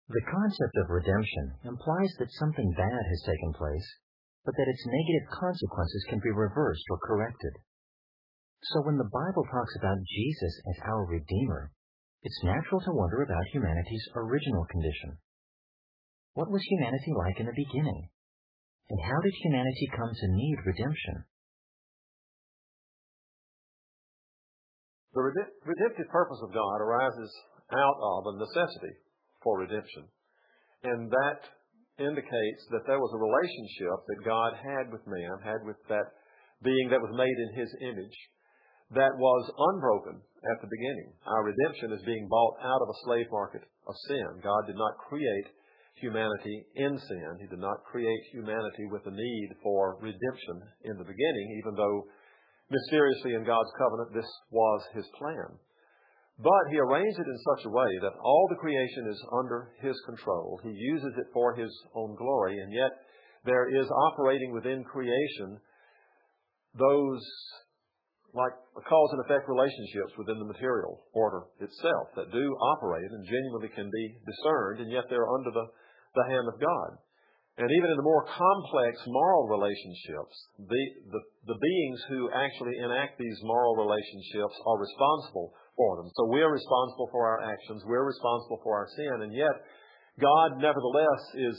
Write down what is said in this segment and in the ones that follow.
The concept of redemption implies that something bad has taken place, but that its negative consequences can be reversed or corrected. So when the Bible talks about Jesus as our Redeemer, it's natural to wonder about humanity's original condition. What was humanity like in the beginning? And how did humanity come to need redemption? The redemptive purpose of God arises out of a necessity for redemption. And that indicates that there was a relationship that God had with man, had with that being that was made in His image, that was unbroken at the beginning. Our redemption is being bought out of a slave market of sin. God did not create humanity in sin. He did not create humanity with a need for redemption in the beginning, even though mysteriously in God's covenant this was His plan. But He arranged it in such a way that all the creation is under His control. He uses it for His own glory, and yet there is operating within creation those like cause and effect relationships within the material order itself that do operate and genuinely can be discerned, and yet they're under the hand of God. And even in the more complex moral relationships, the beings who actually enact these moral relationships are responsible for them. So we are responsible for our actions. We're responsible for our sin. And yet, God, nevertheless, is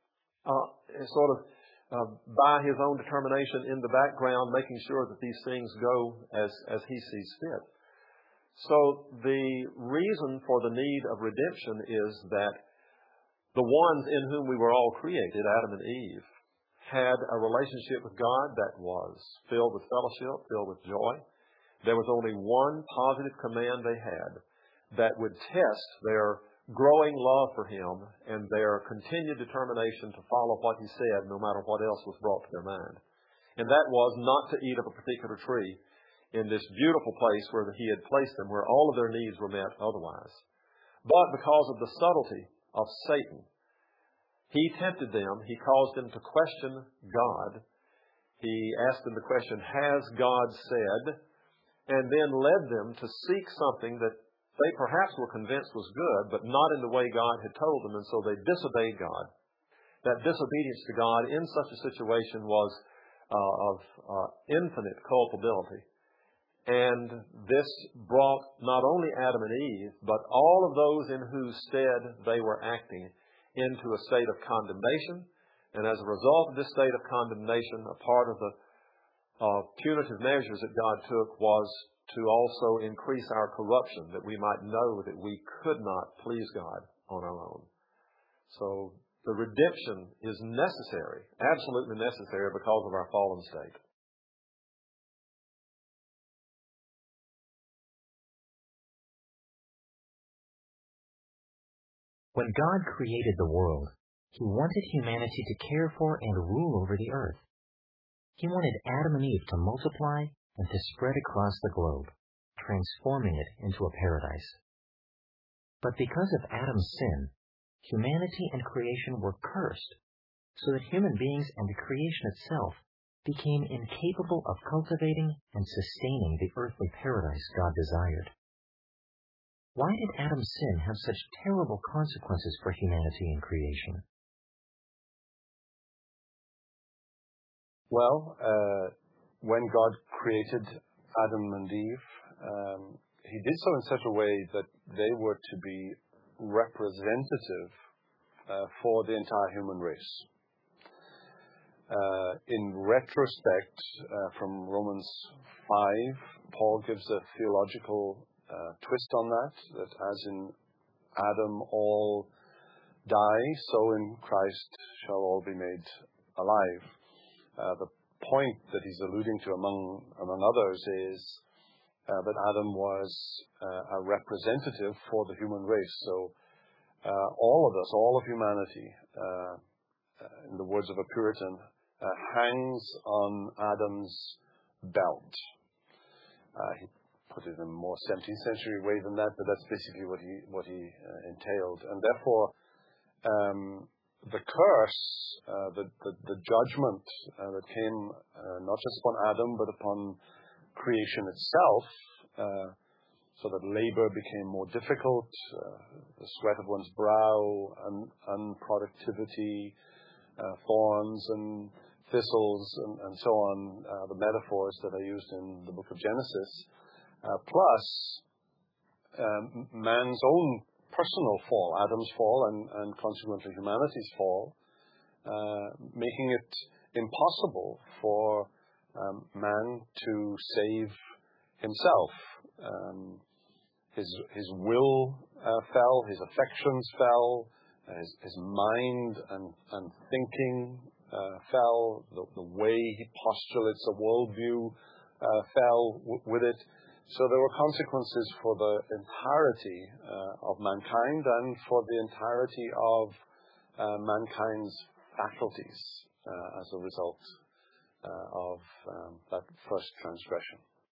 by His own determination in the background, making sure that these things go as He sees fit. So the reason for the need of redemption is that the ones in whom we were all created, Adam and Eve, had a relationship with God that was filled with fellowship, filled with joy. There was only one positive command they had that would test their growing love for Him and their continued determination to follow what He said no matter what else was brought to their mind. And that was not to eat of a particular tree in this beautiful place where He had placed them, where all of their needs were met otherwise. But because of the subtlety of Satan, he tempted them. He caused them to question God. He asked them the question, has God said? And then led them to seek something that they perhaps were convinced was good, but not in the way God had told them, and so they disobeyed God. That disobedience to God in such a situation was of infinite culpability. And this brought not only Adam and Eve, but all of those in whose stead they were acting into a state of condemnation. And as a result of this state of condemnation, a part of the punitive measures that God took was to also increase our corruption, that we might know that we could not please God on our own. So the redemption is necessary, absolutely necessary, because of our fallen state. When God created the world, He wanted humanity to care for and rule over the earth. He wanted Adam and Eve to multiply and to spread across the globe, transforming it into a paradise. But because of Adam's sin, humanity and creation were cursed, so that human beings and the creation itself became incapable of cultivating and sustaining the earthly paradise God desired. Why did Adam's sin have such terrible consequences for humanity and creation? Well, when God created Adam and Eve, He did so in such a way that they were to be representative for the entire human race. In retrospect, from Romans 5, Paul gives a theological twist on that as in Adam all die, so in Christ shall all be made alive. The point that he's alluding to, among others, is that Adam was a representative for the human race. So all of us, all of humanity, in the words of a Puritan, hangs on Adam's belt. He put it in a more 17th century way than that, but that's basically what he entailed. And therefore, the curse, the judgment that came not just upon Adam, but upon creation itself, so that labor became more difficult, the sweat of one's brow, unproductivity, thorns and thistles, and so on, the metaphors that are used in the book of Genesis, plus man's own personal fall, Adam's fall, and consequently humanity's fall, making it impossible for man to save himself. His will fell, his affections fell, his mind and thinking fell, the way he postulates a worldview fell with it. So there were consequences for the entirety of mankind and for the entirety of mankind's faculties as a result of that first transgression.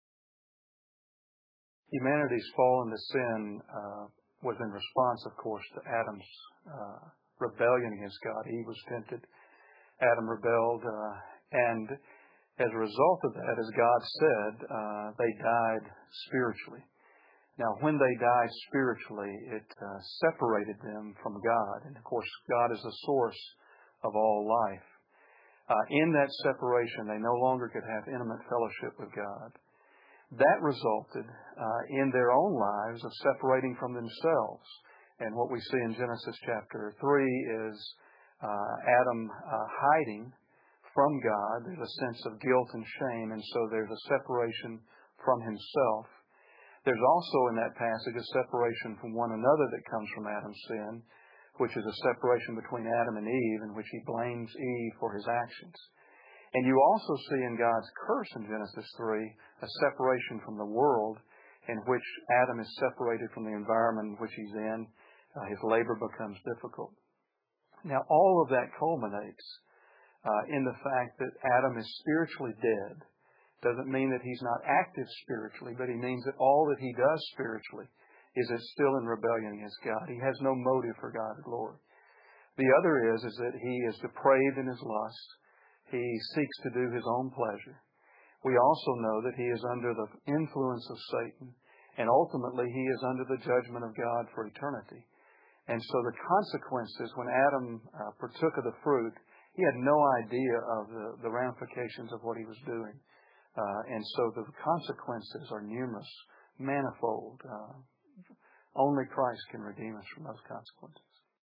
Humanity's fall into sin was in response, of course, to Adam's rebellion against God. Eve was tempted. Adam rebelled, and as a result of that, as God said, they died spiritually. Now, when they died spiritually, it separated them from God. And, of course, God is the source of all life. In that separation, they no longer could have intimate fellowship with God. That resulted in their own lives of separating from themselves. And what we see in Genesis chapter 3 is Adam hiding from God. There's a sense of guilt and shame, and so there's a separation from himself. There's also in that passage a separation from one another that comes from Adam's sin, which is a separation between Adam and Eve, in which he blames Eve for his actions. And you also see in God's curse in Genesis 3 a separation from the world, in which Adam is separated from the environment in which he's in. His labor becomes difficult. Now, all of that culminates in the fact that Adam is spiritually dead. Doesn't mean that he's not active spiritually, but he means that all that he does spiritually is still in rebellion against God. He has no motive for God's glory. The other is that he is depraved in his lust. He seeks to do his own pleasure. We also know that he is under the influence of Satan, and ultimately he is under the judgment of God for eternity. And so the consequences, when Adam partook of the fruit, he had no idea of the ramifications of what he was doing. And so the consequences are numerous, manifold. Only Christ can redeem us from those consequences.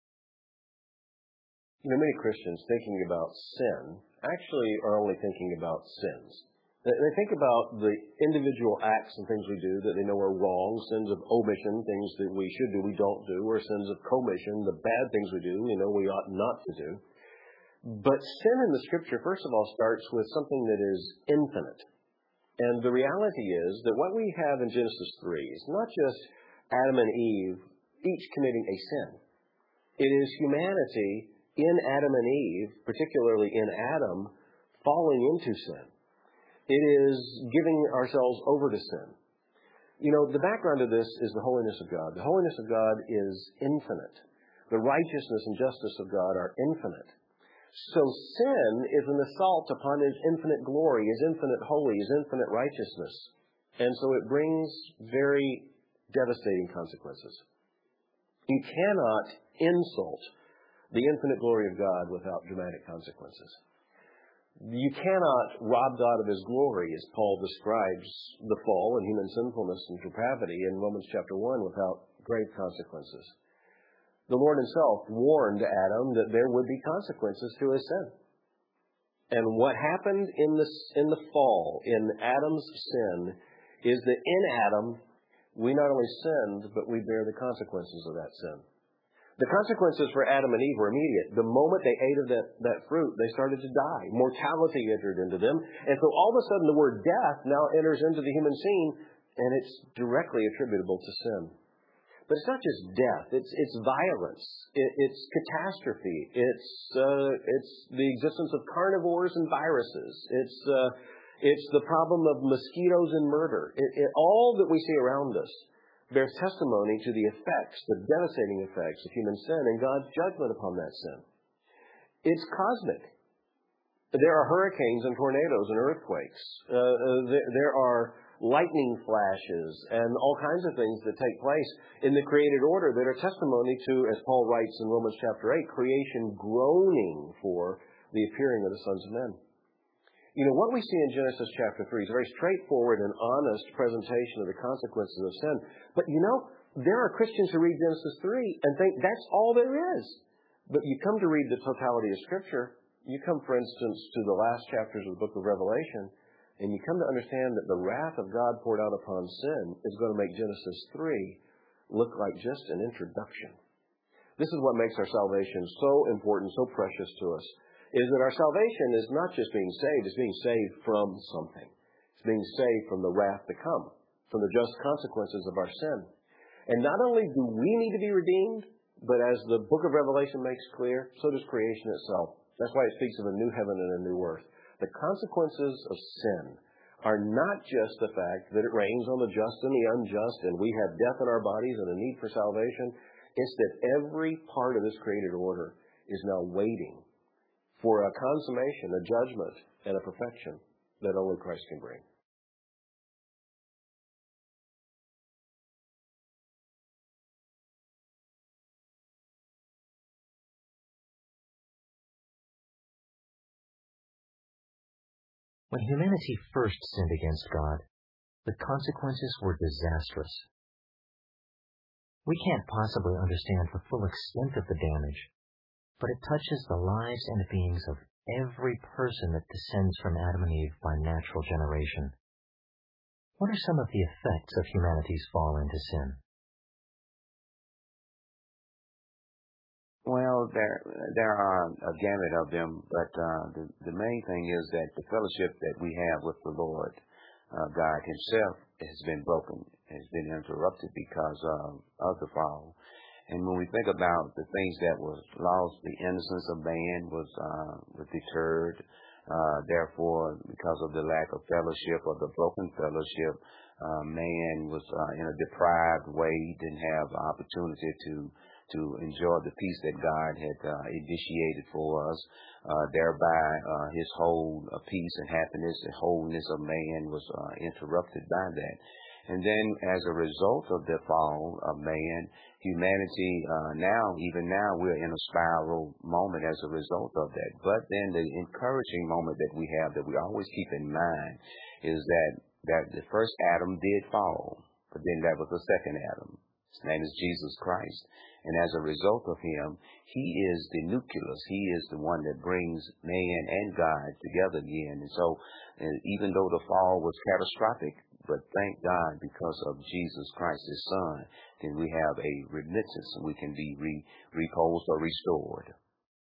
You know, many Christians thinking about sin actually are only thinking about sins. They think about the individual acts and things we do that they know are wrong, sins of omission, things that we should do, we don't do, or sins of commission, the bad things we do, we know we ought not to do. But sin in the Scripture, first of all, starts with something that is infinite. And the reality is that what we have in Genesis 3 is not just Adam and Eve each committing a sin. It is humanity in Adam and Eve, particularly in Adam, falling into sin. It is giving ourselves over to sin. You know, the background of this is the holiness of God. The holiness of God is infinite. The righteousness and justice of God are infinite. So sin is an assault upon His infinite glory, His infinite holy, His infinite righteousness. And so it brings very devastating consequences. You cannot insult the infinite glory of God without dramatic consequences. You cannot rob God of His glory, as Paul describes the fall and human sinfulness and depravity in Romans chapter 1, without grave consequences. The Lord Himself warned Adam that there would be consequences to his sin. And what happened in the fall, in Adam's sin, is that in Adam, we not only sinned, but we bear the consequences of that sin. The consequences for Adam and Eve were immediate. The moment they ate of that fruit, they started to die. Mortality entered into them. And so all of a sudden the word death now enters into the human scene, and it's directly attributable to sin. But it's not just death. It's violence. It's catastrophe. It's the existence of carnivores and viruses. It's the problem of mosquitoes and murder. All that we see around us bears testimony to the effects, the devastating effects of human sin and God's judgment upon that sin. It's cosmic. There are hurricanes and tornadoes and earthquakes. There are lightning flashes and all kinds of things that take place in the created order that are testimony to, as Paul writes in Romans chapter 8, creation groaning for the appearing of the sons of men. What we see in Genesis chapter 3 is a very straightforward and honest presentation of the consequences of sin. But there are Christians who read Genesis 3 and think that's all there is. But you come to read the totality of Scripture, you come, for instance, to the last chapters of the book of Revelation, and you come to understand that the wrath of God poured out upon sin is going to make Genesis 3 look like just an introduction. This is what makes our salvation so important, so precious to us, is that our salvation is not just being saved, it's being saved from something. It's being saved from the wrath to come, from the just consequences of our sin. And not only do we need to be redeemed, but as the book of Revelation makes clear, so does creation itself. That's why it speaks of a new heaven and a new earth. The consequences of sin are not just the fact that it rains on the just and the unjust and we have death in our bodies and a need for salvation. It's that every part of this created order is now waiting for a consummation, a judgment, and a perfection that only Christ can bring. When humanity first sinned against God, the consequences were disastrous. We can't possibly understand the full extent of the damage, but it touches the lives and beings of every person that descends from Adam and Eve by natural generation. What are some of the effects of humanity's fall into sin? Well, there are a gamut of them, but the main thing is that the fellowship that we have with the Lord God Himself has been broken, has been interrupted because of the fall. And when we think about the things that was lost, the innocence of man was deterred. Therefore, because of the lack of fellowship or the broken fellowship, man was in a deprived way, didn't have the opportunity to enjoy the peace that God had initiated for us. Thereby, His whole peace and happiness and wholeness of man was interrupted by that. And then, as a result of the fall of man, humanity even now, we're in a spiral moment as a result of that. But then the encouraging moment that we have, that we always keep in mind, is that the first Adam did fall, but then there was a second Adam. His name is Jesus Christ. And as a result of Him, He is the nucleus. He is the one that brings man and God together again. And so, even though the fall was catastrophic, but thank God, because of Jesus Christ, His Son, then we have a remittance and we can be reposed or restored.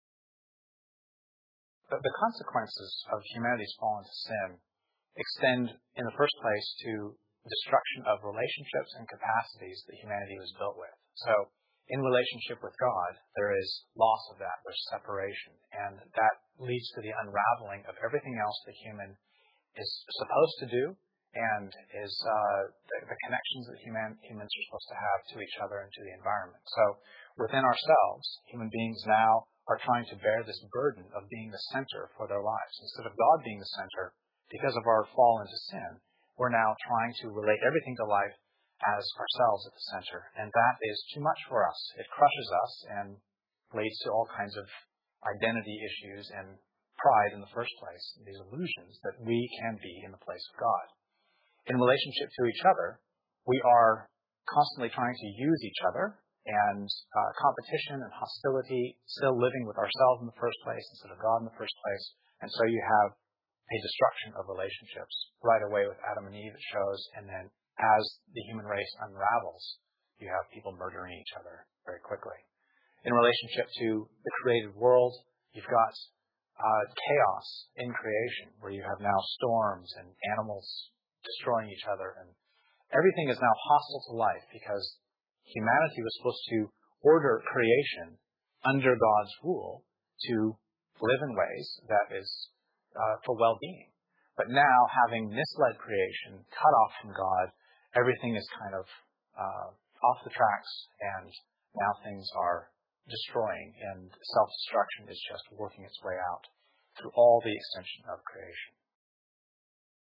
The consequences of humanity's fall into sin extend, in the first place, to destruction of relationships and capacities that humanity was built with. So, in relationship with God, there is loss of that, there's separation, and that leads to the unraveling of everything else that human is supposed to do, and is the connections that humans are supposed to have to each other and to the environment. So, within ourselves, human beings now are trying to bear this burden of being the center for their lives. Instead of God being the center, because of our fall into sin, we're now trying to relate everything to life as ourselves at the center. And that is too much for us. It crushes us and leads to all kinds of identity issues and pride in the first place, these illusions that we can be in the place of God. In relationship to each other, we are constantly trying to use each other, and competition and hostility, still living with ourselves in the first place instead of God in the first place. And so you have a destruction of relationships right away with Adam and Eve, it shows, and then as the human race unravels, you have people murdering each other very quickly. In relationship to the created world, you've got chaos in creation, where you have now storms and animals destroying each other, and everything is now hostile to life because humanity was supposed to order creation under God's rule to live in ways that is for well-being. But now, having misled creation, cut off from God, everything is kind of off the tracks, and now things are destroying, and self-destruction is just working its way out through all the extension of creation.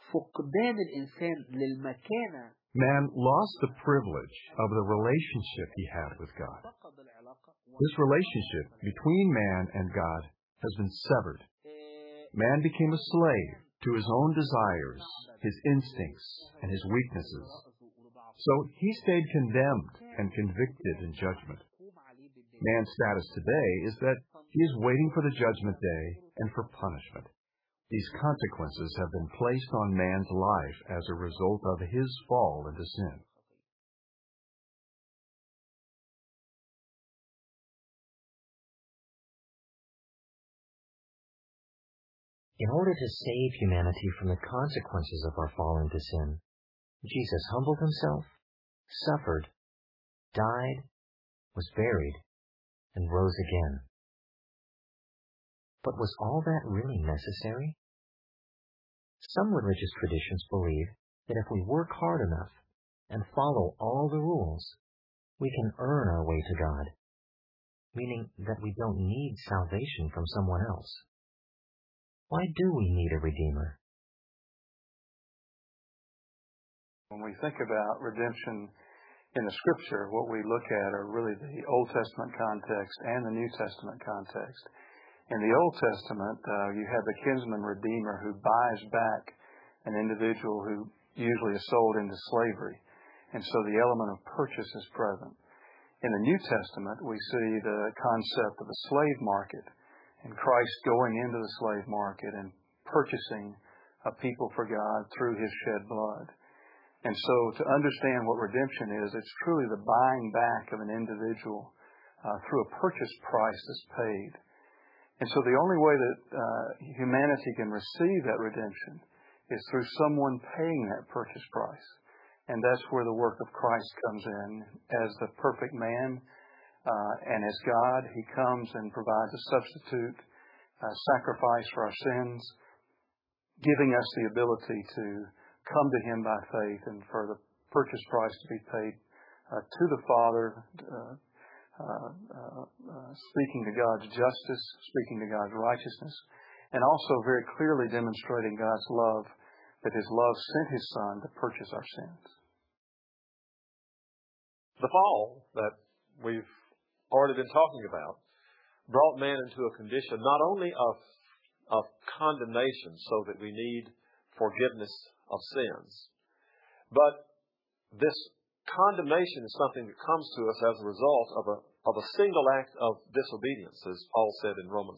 فقدان الإنسان للمكانة. Man lost the privilege of the relationship he had with God. This relationship between man and God has been severed. Man became a slave to his own desires, his instincts, and his weaknesses. So he stayed condemned and convicted in judgment. Man's status today is that he is waiting for the judgment day and for punishment. These consequences have been placed on man's life as a result of his fall into sin. In order to save humanity from the consequences of our fall into sin, Jesus humbled himself, suffered, died, was buried, and rose again. But was all that really necessary? Some religious traditions believe that if we work hard enough and follow all the rules, we can earn our way to God, meaning that we don't need salvation from someone else. Why do we need a Redeemer? When we think about redemption in the Scripture, what we look at are really the Old Testament context and the New Testament context. In the Old Testament, you have the kinsman redeemer who buys back an individual who usually is sold into slavery. And so the element of purchase is present. In the New Testament, we see the concept of a slave market and Christ going into the slave market and purchasing a people for God through his shed blood. And so to understand what redemption is, it's truly the buying back of an individual through a purchase price that's paid. And so the only way that humanity can receive that redemption is through someone paying that purchase price. And that's where the work of Christ comes in. As the perfect man and as God, he comes and provides a substitute sacrifice for our sins, giving us the ability to come to him by faith and for the purchase price to be paid to the Father, speaking to God's justice, speaking to God's righteousness, and also very clearly demonstrating God's love, that his love sent his Son to purchase our sins. The fall that we've already been talking about brought man into a condition not only of condemnation, so that we need forgiveness of sins, but this condemnation is something that comes to us as a result of a single act of disobedience, as Paul said in Romans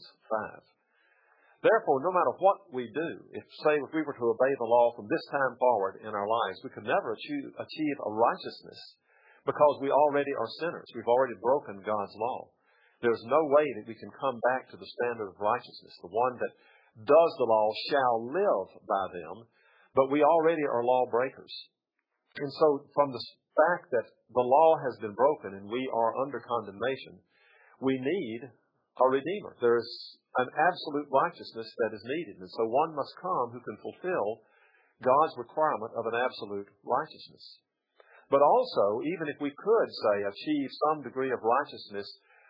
5. Therefore, no matter what we do, if we were to obey the law from this time forward in our lives, we could never achieve a righteousness, because we already are sinners. We've already broken God's law. There's no way that we can come back to the standard of righteousness. The one that does the law shall live by them, but we already are lawbreakers. And so from the fact that the law has been broken and we are under condemnation, we need a Redeemer. There is an absolute righteousness that is needed. And so one must come who can fulfill God's requirement of an absolute righteousness. But also, even if we could, say, achieve some degree of righteousness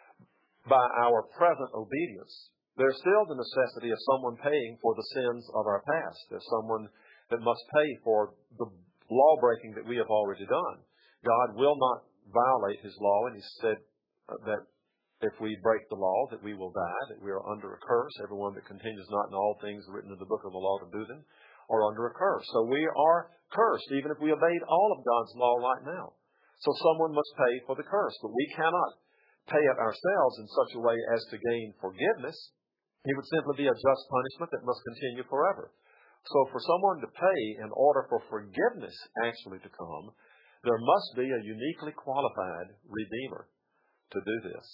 by our present obedience, there's still the necessity of someone paying for the sins of our past. There's someone that must pay for the law-breaking that we have already done. God will not violate his law, and he said that if we break the law, that we will die, that we are under a curse. Everyone that continues not in all things written in the book of the law to do them are under a curse. So we are cursed, even if we obeyed all of God's law right now. So someone must pay for the curse, but we cannot pay it ourselves in such a way as to gain forgiveness. It would simply be a just punishment that must continue forever. So for someone to pay in order for forgiveness actually to come, there must be a uniquely qualified Redeemer to do this.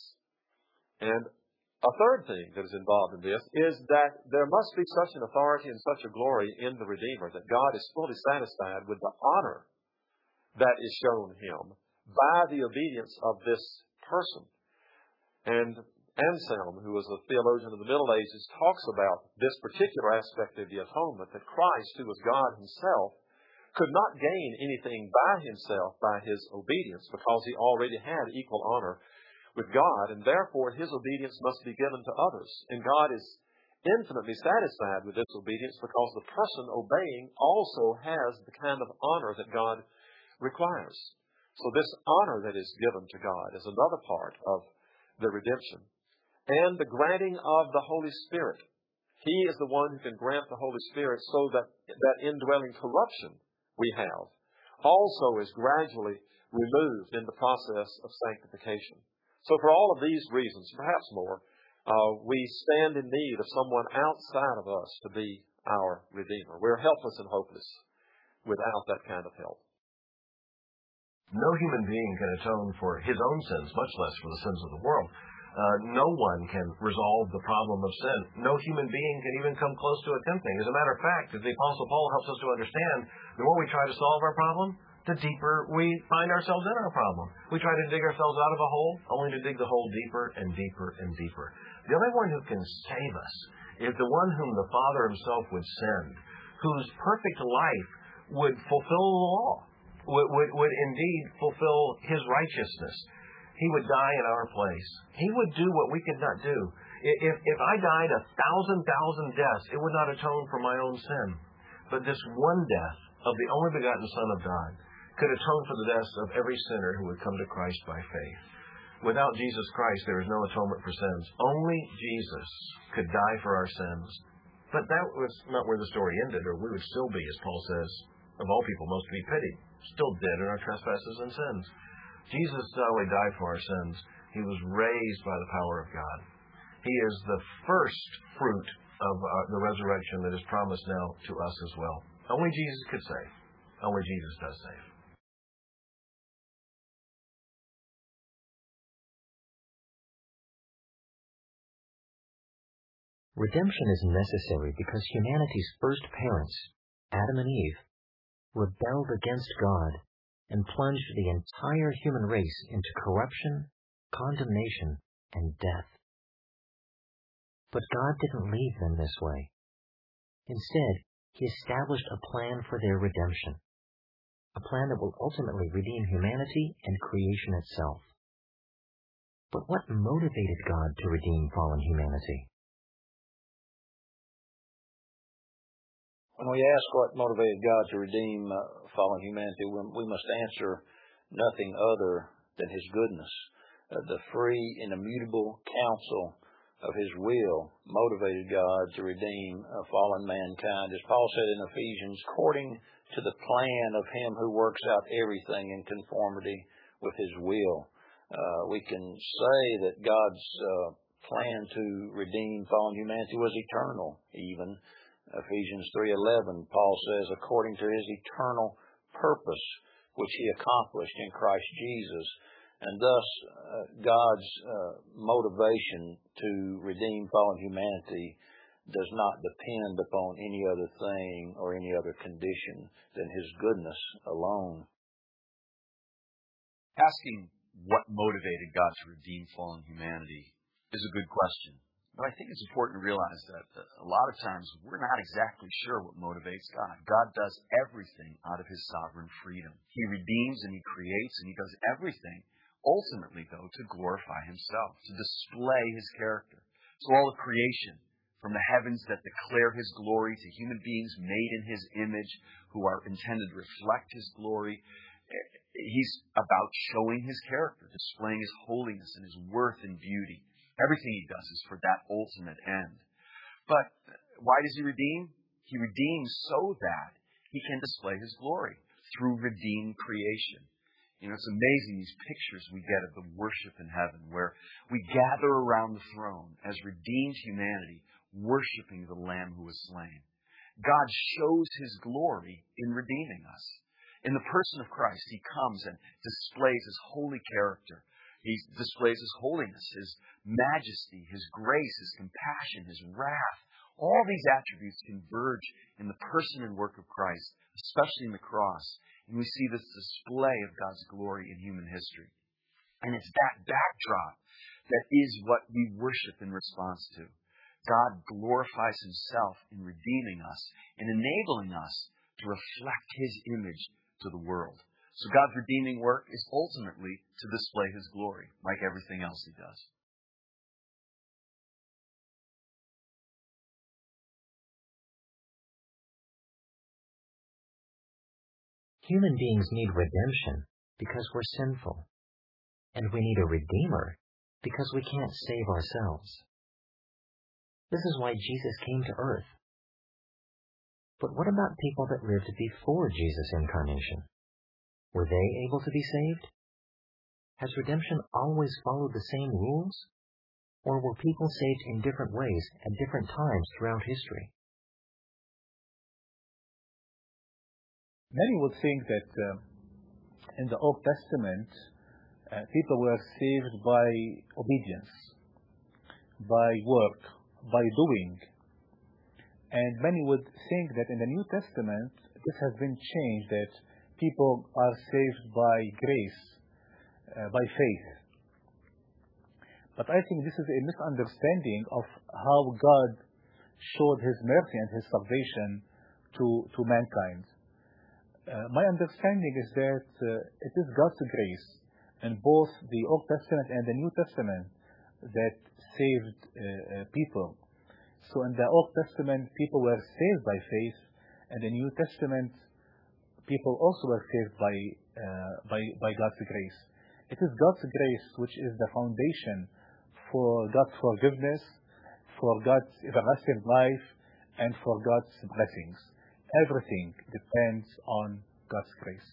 And a third thing that is involved in this is that there must be such an authority and such a glory in the Redeemer that God is fully satisfied with the honor that is shown him by the obedience of this person. And Anselm, who was a theologian of the Middle Ages, talks about this particular aspect of the atonement, that Christ, who was God himself, could not gain anything by himself by his obedience, because he already had equal honor with God, and therefore his obedience must be given to others. And God is infinitely satisfied with this obedience because the person obeying also has the kind of honor that God requires. So this honor that is given to God is another part of the redemption. And the granting of the Holy Spirit. He is the one who can grant the Holy Spirit so that that indwelling corruption we have also is gradually removed in the process of sanctification. So for all of these reasons, perhaps more, we stand in need of someone outside of us to be our Redeemer. We're helpless and hopeless without that kind of help. No human being can atone for his own sins, much less for the sins of the world. No one can resolve the problem of sin. No human being can even come close to attempting. As a matter of fact, as the Apostle Paul helps us to understand, the more we try to solve our problem, the deeper we find ourselves in our problem. We try to dig ourselves out of a hole, only to dig the hole deeper and deeper and deeper. The only one who can save us is the one whom the Father himself would send, whose perfect life would fulfill the law, would indeed fulfill his righteousness. He would die in our place. He would do what we could not do. If I died 1,000 deaths, it would not atone for my own sin. But this one death of the only begotten Son of God could atone for the deaths of every sinner who would come to Christ by faith. Without Jesus Christ, there is no atonement for sins. Only Jesus could die for our sins. But that was not where the story ended, or we would still be, as Paul says, of all people most to be pitied, still dead in our trespasses and sins. Jesus not only died for our sins, he was raised by the power of God. He is the first fruit of the resurrection that is promised now to us as well. Only Jesus could save. Only Jesus does save. Redemption is necessary because humanity's first parents, Adam and Eve, rebelled against God and plunged the entire human race into corruption, condemnation, and death. But God didn't leave them this way. Instead, he established a plan for their redemption, a plan that will ultimately redeem humanity and creation itself. But what motivated God to redeem fallen humanity? When we ask what motivated God to redeem fallen humanity, we must answer nothing other than his goodness. The free and immutable counsel of his will motivated God to redeem fallen mankind. As Paul said in Ephesians, according to the plan of him who works out everything in conformity with his will. We can say that God's plan to redeem fallen humanity was eternal, even. Ephesians 3:11, Paul says, according to his eternal purpose, which he accomplished in Christ Jesus. And thus, God's motivation to redeem fallen humanity does not depend upon any other thing or any other condition than his goodness alone. Asking what motivated God to redeem fallen humanity is a good question. But I think it's important to realize that a lot of times we're not exactly sure what motivates God. God does everything out of his sovereign freedom. He redeems and he creates and he does everything, ultimately, though, to glorify himself, to display his character. So all of creation, from the heavens that declare his glory to human beings made in his image who are intended to reflect his glory, he's about showing his character, displaying his holiness and his worth and beauty. Everything he does is for that ultimate end. But why does he redeem? He redeems so that he can display his glory through redeemed creation. You know, it's amazing these pictures we get of the worship in heaven where we gather around the throne as redeemed humanity worshiping the Lamb who was slain. God shows his glory in redeeming us. In the person of Christ, he comes and displays his holy character. He displays his holiness, his majesty, his grace, his compassion, his wrath. All these attributes converge in the person and work of Christ, especially in the cross. And we see this display of God's glory in human history. And it's that backdrop that is what we worship in response to. God glorifies himself in redeeming us and enabling us to reflect his image to the world. So God's redeeming work is ultimately to display his glory, like everything else he does. Human beings need redemption because we're sinful, and we need a Redeemer because we can't save ourselves. This is why Jesus came to earth. But what about people that lived before Jesus' incarnation? Were they able to be saved? Has redemption always followed the same rules? Or were people saved in different ways at different times throughout history? Many would think that in the Old Testament, people were saved by obedience, by work, by doing. And many would think that in the New Testament, this has been changed, that people are saved by grace, by faith. But I think this is a misunderstanding of how God showed His mercy and His salvation to mankind. My understanding is that it is God's grace in both the Old Testament and the New Testament that saved people. So in the Old Testament, people were saved by faith, and in the New Testament, people also were saved by God's grace. It is God's grace which is the foundation for God's forgiveness, for God's everlasting life, and for God's blessings. Everything depends on God's grace.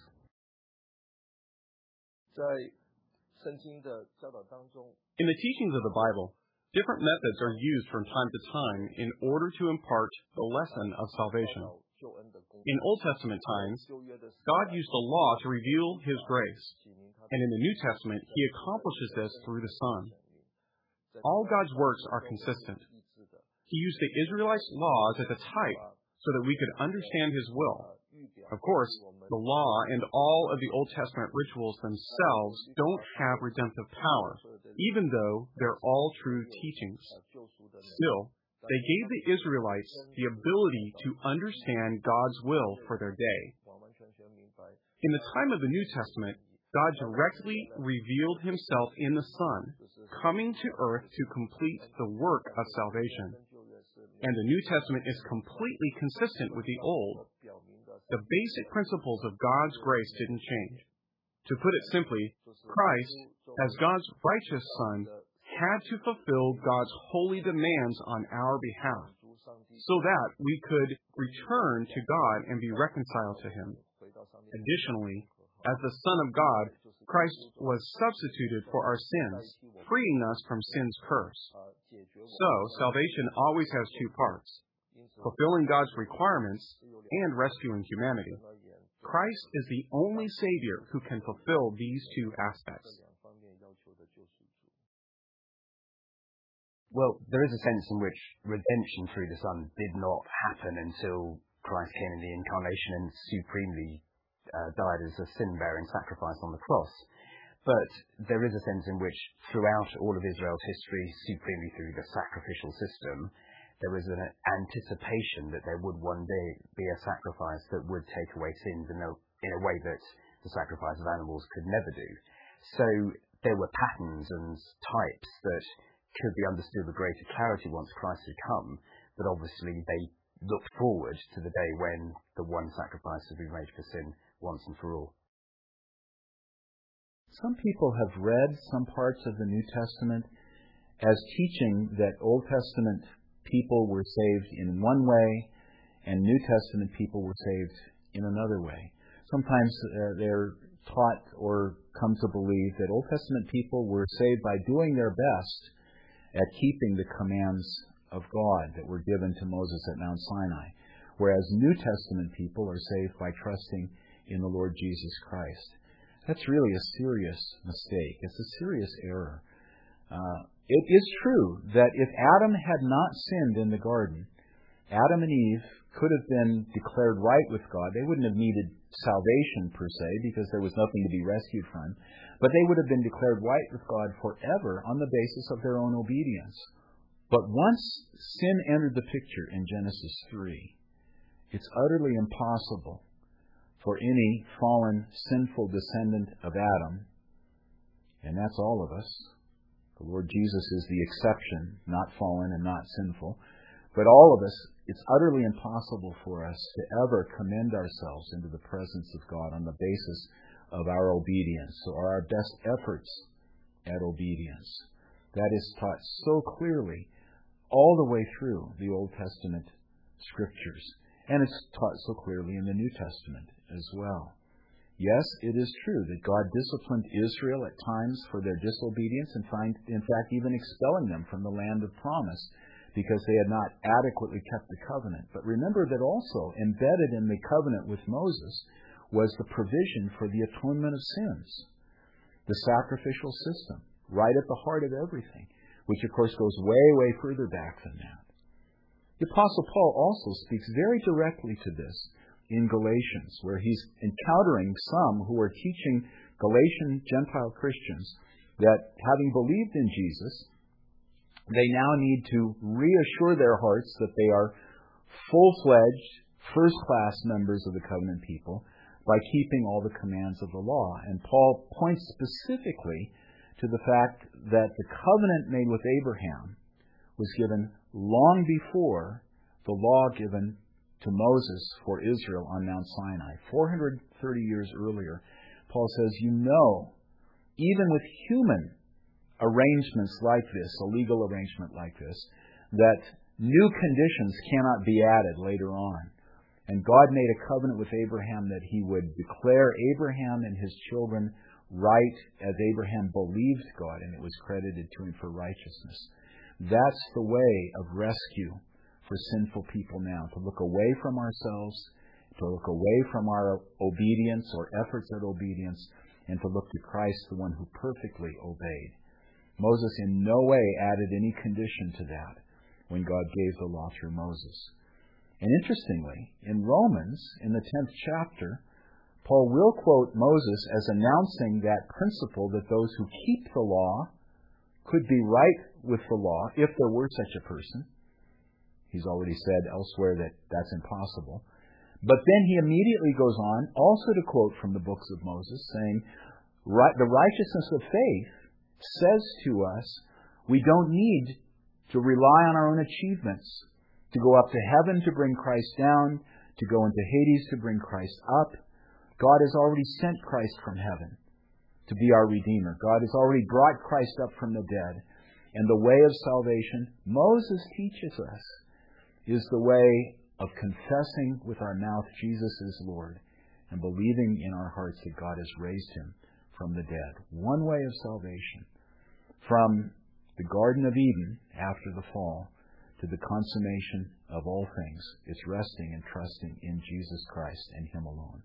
In the teachings of the Bible, different methods are used from time to time in order to impart the lesson of salvation. In Old Testament times, God used the law to reveal His grace, and in the New Testament, He accomplishes this through the Son. All God's works are consistent. He used the Israelites' laws as a type so that we could understand His will. Of course, the law and all of the Old Testament rituals themselves don't have redemptive power, even though they're all true teachings. Still, they gave the Israelites the ability to understand God's will for their day. In the time of the New Testament, God directly revealed Himself in the Son, coming to earth to complete the work of salvation. And the New Testament is completely consistent with the Old. The basic principles of God's grace didn't change. To put it simply, Christ, as God's righteous Son, had to fulfill God's holy demands on our behalf, so that we could return to God and be reconciled to Him. Additionally, as the Son of God, Christ was substituted for our sins, freeing us from sin's curse. So, salvation always has two parts: fulfilling God's requirements and rescuing humanity. Christ is the only Savior who can fulfill these two aspects. Well, there is a sense in which redemption through the Son did not happen until Christ came in the Incarnation and supremely died as a sin-bearing sacrifice on the cross. But there is a sense in which throughout all of Israel's history, supremely through the sacrificial system, there was an anticipation that there would one day be a sacrifice that would take away sins in a way that the sacrifice of animals could never do. So there were patterns and types that could be understood with greater clarity once Christ had come, but obviously they looked forward to the day when the one sacrifice would be made for sin once and for all. Some people have read some parts of the New Testament as teaching that Old Testament people were saved in one way and New Testament people were saved in another way. Sometimes they're taught or come to believe that Old Testament people were saved by doing their best at keeping the commands of God that were given to Moses at Mount Sinai, whereas New Testament people are saved by trusting in the Lord Jesus Christ. That's really a serious mistake. It's a serious error. It is true that if Adam had not sinned in the garden, Adam and Eve could have been declared right with God. They wouldn't have needed salvation per se, because there was nothing to be rescued from. But they would have been declared right with God forever on the basis of their own obedience. But once sin entered the picture in Genesis 3, it's utterly impossible for any fallen, sinful descendant of Adam, and that's all of us. The Lord Jesus is the exception, not fallen and not sinful. But all of us, it's utterly impossible for us to ever commend ourselves into the presence of God on the basis of our obedience or our best efforts at obedience. That is taught so clearly all the way through the Old Testament Scriptures. And it's taught so clearly in the New Testament as well. Yes, it is true that God disciplined Israel at times for their disobedience and in fact even expelling them from the land of promise because they had not adequately kept the covenant. But remember that also embedded in the covenant with Moses was the provision for the atonement of sins, the sacrificial system, right at the heart of everything, which of course goes way, way further back than that. The Apostle Paul also speaks very directly to this in Galatians, where he's encountering some who are teaching Galatian Gentile Christians that having believed in Jesus, they now need to reassure their hearts that they are full-fledged, first-class members of the covenant people by keeping all the commands of the law. And Paul points specifically to the fact that the covenant made with Abraham was given long before the law given to Moses for Israel on Mount Sinai. 430 years earlier, Paul says, even with human arrangements like this, a legal arrangement like this, that new conditions cannot be added later on. And God made a covenant with Abraham that he would declare Abraham and his children right as Abraham believed God, and it was credited to him for righteousness. That's the way of rescue for sinful people now, to look away from ourselves, to look away from our obedience or efforts at obedience, and to look to Christ, the one who perfectly obeyed. Moses in no way added any condition to that when God gave the law through Moses. And interestingly, in Romans, in the 10th chapter, Paul will quote Moses as announcing that principle that those who keep the law could be right with the law if there were such a person. He's already said elsewhere that that's impossible. But then he immediately goes on also to quote from the books of Moses, saying, the righteousness of faith says to us we don't need to rely on our own achievements, to go up to heaven to bring Christ down, to go into Hades to bring Christ up. God has already sent Christ from heaven to be our Redeemer. God has already brought Christ up from the dead. And the way of salvation, Moses teaches us, is the way of confessing with our mouth Jesus is Lord and believing in our hearts that God has raised him from the dead. One way of salvation. From the Garden of Eden after the fall to the consummation of all things, it's resting and trusting in Jesus Christ and him alone.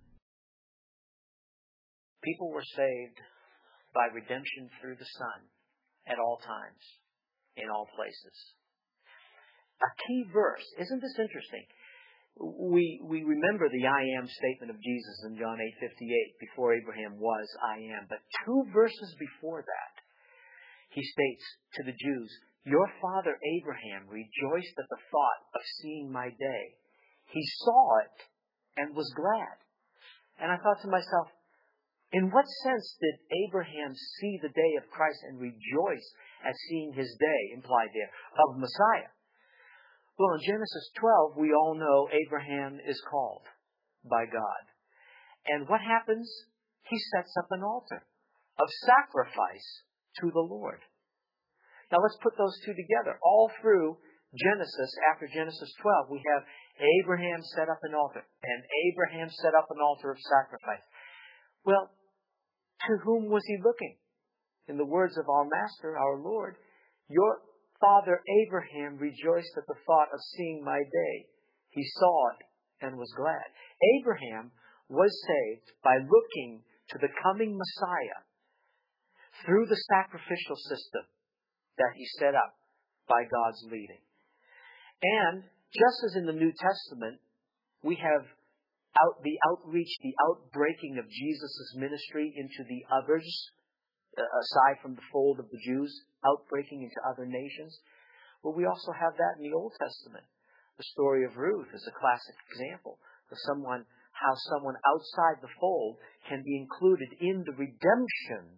People were saved by redemption through the Son at all times, in all places. A key verse. Isn't this interesting? We remember the I am statement of Jesus in John 8:58. Before Abraham was, I am. But 2 verses before that, he states to the Jews, your father Abraham rejoiced at the thought of seeing my day. He saw it and was glad. And I thought to myself, in what sense did Abraham see the day of Christ and rejoice at seeing his day, implied there, of Messiah? Well, in Genesis 12, we all know Abraham is called by God. And what happens? He sets up an altar of sacrifice to the Lord. Now let's put those two together. All through Genesis, after Genesis 12, we have Abraham set up an altar. And Abraham set up an altar of sacrifice. Well, to whom was he looking? In the words of our Master, our Lord, your father Abraham rejoiced at the thought of seeing my day. He saw it and was glad. Abraham was saved by looking to the coming Messiah through the sacrificial system that he set up by God's leading. And just as in the New Testament, we have the outreach, the outbreaking of Jesus' ministry into the others, aside from the fold of the Jews, outbreaking into other nations. Well, we also have that in the Old Testament. The story of Ruth is a classic example of how someone outside the fold can be included in the redemption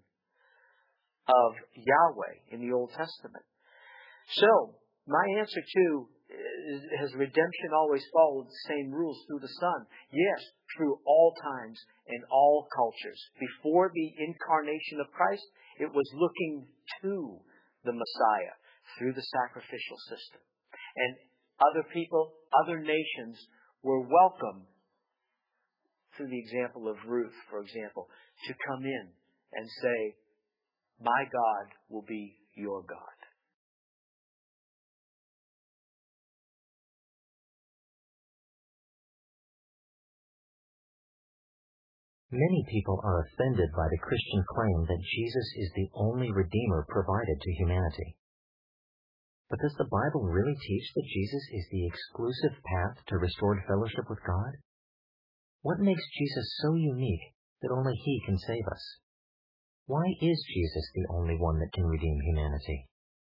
of Yahweh in the Old Testament. So, my answer to has redemption always followed the same rules through the Son? Yes, through all times and all cultures. Before the incarnation of Christ, it was looking to the Messiah through the sacrificial system. And other people, other nations were welcome, through the example of Ruth, for example, to come in and say, my God will be your God. Many people are offended by the Christian claim that Jesus is the only Redeemer provided to humanity. But does the Bible really teach that Jesus is the exclusive path to restored fellowship with God? What makes Jesus so unique that only He can save us? Why is Jesus the only one that can redeem humanity?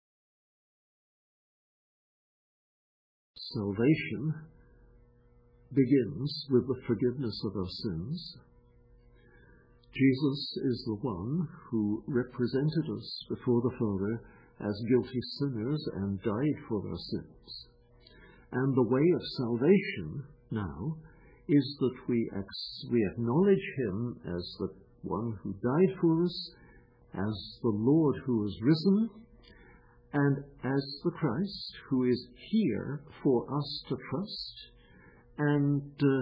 Salvation begins with the forgiveness of our sins. Jesus is the one who represented us before the Father as guilty sinners and died for our sins. And the way of salvation now is that we acknowledge Him as the one who died for us, as the Lord who is risen, and as the Christ who is here for us to trust and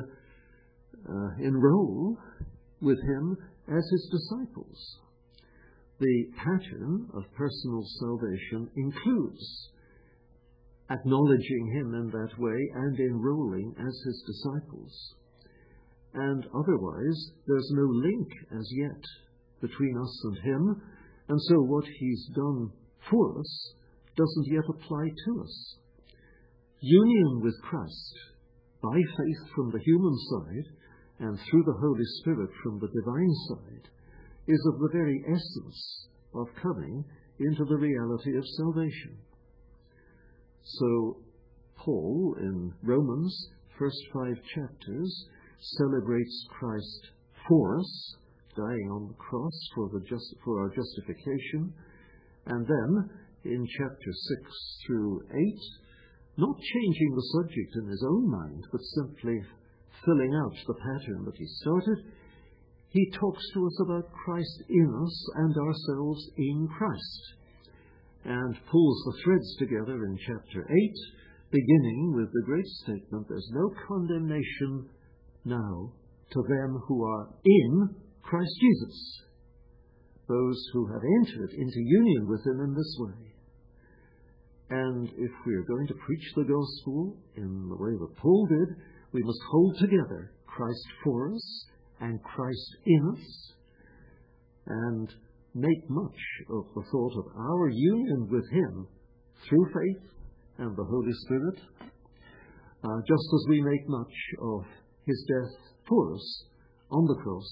enroll with Him as His disciples. The pattern of personal salvation includes acknowledging Him in that way and enrolling as His disciples. And otherwise, there's no link as yet between us and Him, and so what He's done for us doesn't yet apply to us. Union with Christ, by faith from the human side, and through the Holy Spirit from the divine side, is of the very essence of coming into the reality of salvation. So, Paul, in Romans, first 5 chapters, celebrates Christ for us, dying on the cross for our justification, and then, in chapter 6 through 8, not changing the subject in his own mind, but simply filling out the pattern that he started, he talks to us about Christ in us and ourselves in Christ, and pulls the threads together in chapter 8, beginning with the great statement, there's no condemnation now to them who are in Christ Jesus, those who have entered into union with Him in this way. And if we are going to preach the gospel in the way that Paul did, we must hold together Christ for us and Christ in us, and make much of the thought of our union with Him through faith and the Holy Spirit, just as we make much of His death for us on the cross,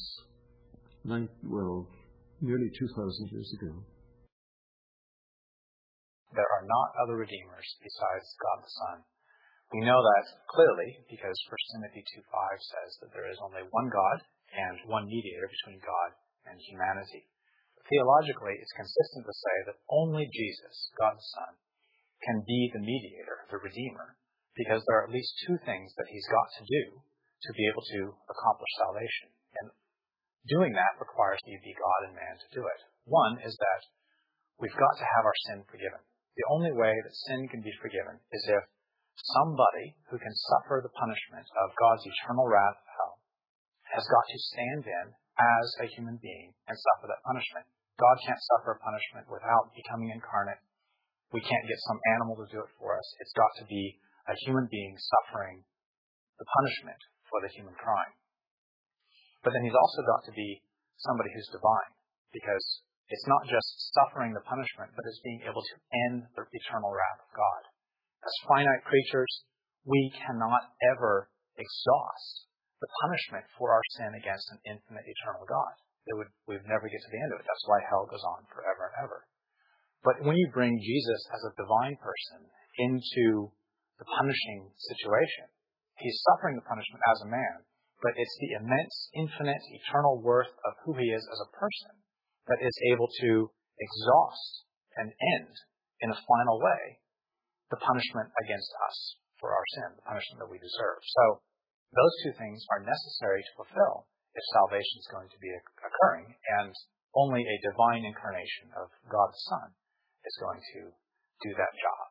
nearly 2,000 years ago. There are not other redeemers besides God the Son. We know that clearly because 1 Timothy 2:5 says that there is only one God and one mediator between God and humanity. Theologically, it's consistent to say that only Jesus, God the Son, can be the mediator, the Redeemer, because there are at least two things that He's got to do to be able to accomplish salvation. And doing that requires you to be God and man to do it. One is that we've got to have our sin forgiven. The only way that sin can be forgiven is if somebody who can suffer the punishment of God's eternal wrath of hell has got to stand in as a human being and suffer that punishment. God can't suffer punishment without becoming incarnate. We can't get some animal to do it for us. It's got to be a human being suffering the punishment for the human crime. But then He's also got to be somebody who's divine, because it's not just suffering the punishment, but it's being able to end the eternal wrath of God. As finite creatures, we cannot ever exhaust the punishment for our sin against an infinite eternal God. We would never get to the end of it. That's why hell goes on forever and ever. But when you bring Jesus as a divine person into the punishing situation, He's suffering the punishment as a man, but it's the immense, infinite, eternal worth of who He is as a person that is able to exhaust and end in a final way the punishment against us for our sin, the punishment that we deserve. So those two things are necessary to fulfill if salvation is going to be occurring, and only a divine incarnation of God the Son is going to do that job.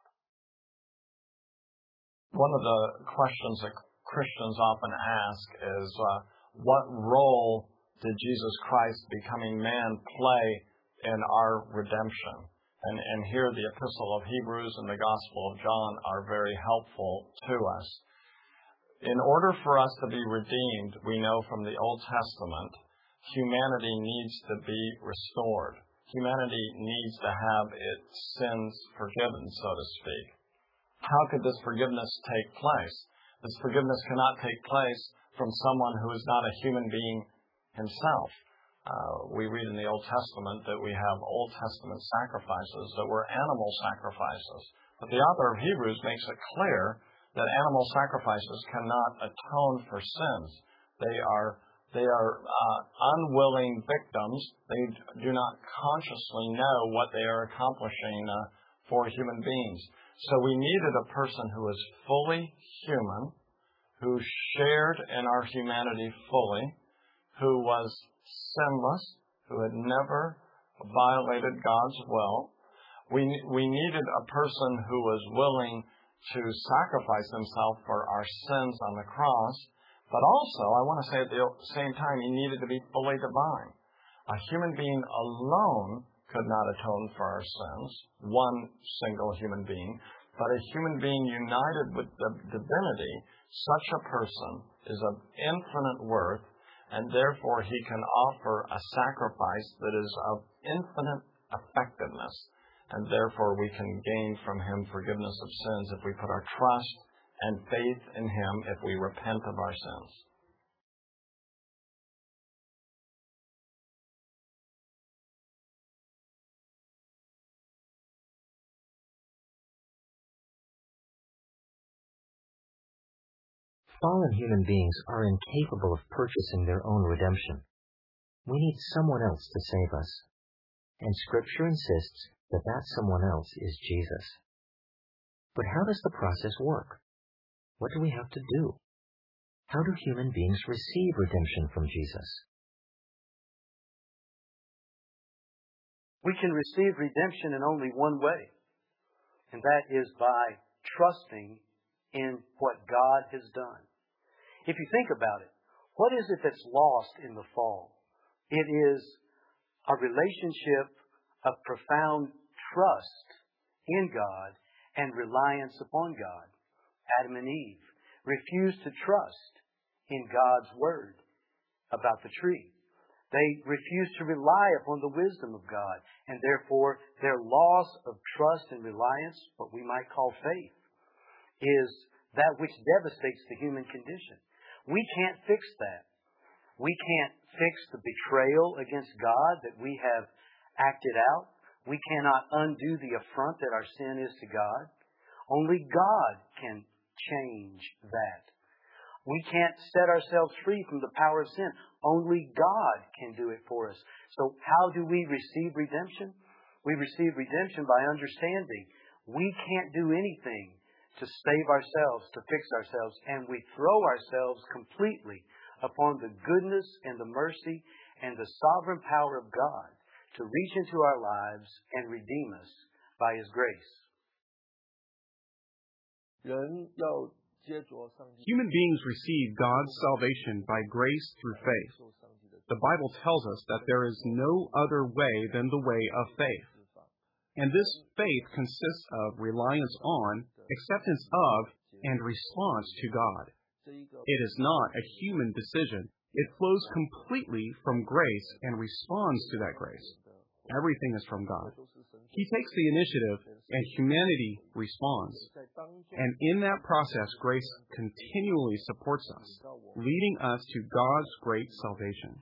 One of the questions that Christians often ask is, what role did Jesus Christ becoming man play in our redemption? And here the Epistle of Hebrews and the Gospel of John are very helpful to us. In order for us to be redeemed, we know from the Old Testament, humanity needs to be restored. Humanity needs to have its sins forgiven, so to speak. How could this forgiveness take place? This forgiveness cannot take place from someone who is not a human being himself. We read in the Old Testament that we have Old Testament sacrifices that were animal sacrifices. But the author of Hebrews makes it clear that animal sacrifices cannot atone for sins. They are unwilling victims. They do not consciously know what they are accomplishing for human beings. So we needed a person who was fully human, who shared in our humanity fully, who was sinless, who had never violated God's will. We needed a person who was willing to sacrifice himself for our sins on the cross, but also, I want to say at the same time, he needed to be fully divine. A human being alone could not atone for our sins, one single human being, but a human being united with the divinity, such a person is of infinite worth, and therefore he can offer a sacrifice that is of infinite effectiveness, and therefore we can gain from him forgiveness of sins if we put our trust and faith in him, if we repent of our sins. Fallen human beings are incapable of purchasing their own redemption. We need someone else to save us. And Scripture insists that that someone else is Jesus. But how does the process work? What do we have to do? How do human beings receive redemption from Jesus? We can receive redemption in only one way, and that is by trusting in what God has done. If you think about it, what is it that's lost in the fall? It is a relationship of profound trust in God and reliance upon God. Adam and Eve refused to trust in God's word about the tree. They refused to rely upon the wisdom of God, and therefore their loss of trust and reliance, what we might call faith, is that which devastates the human condition. We can't fix that. We can't fix the betrayal against God that we have acted out. We cannot undo the affront that our sin is to God. Only God can change that. We can't set ourselves free from the power of sin. Only God can do it for us. So how do we receive redemption? We receive redemption by understanding we can't do anything to save ourselves, to fix ourselves, and we throw ourselves completely upon the goodness and the mercy and the sovereign power of God to reach into our lives and redeem us by His grace. Human beings receive God's salvation by grace through faith. The Bible tells us that there is no other way than the way of faith. And this faith consists of reliance on, acceptance of, and response to God. It is not a human decision. It flows completely from grace and responds to that grace. Everything is from God. He takes the initiative, and humanity responds. And in that process, grace continually supports us, leading us to God's great salvation.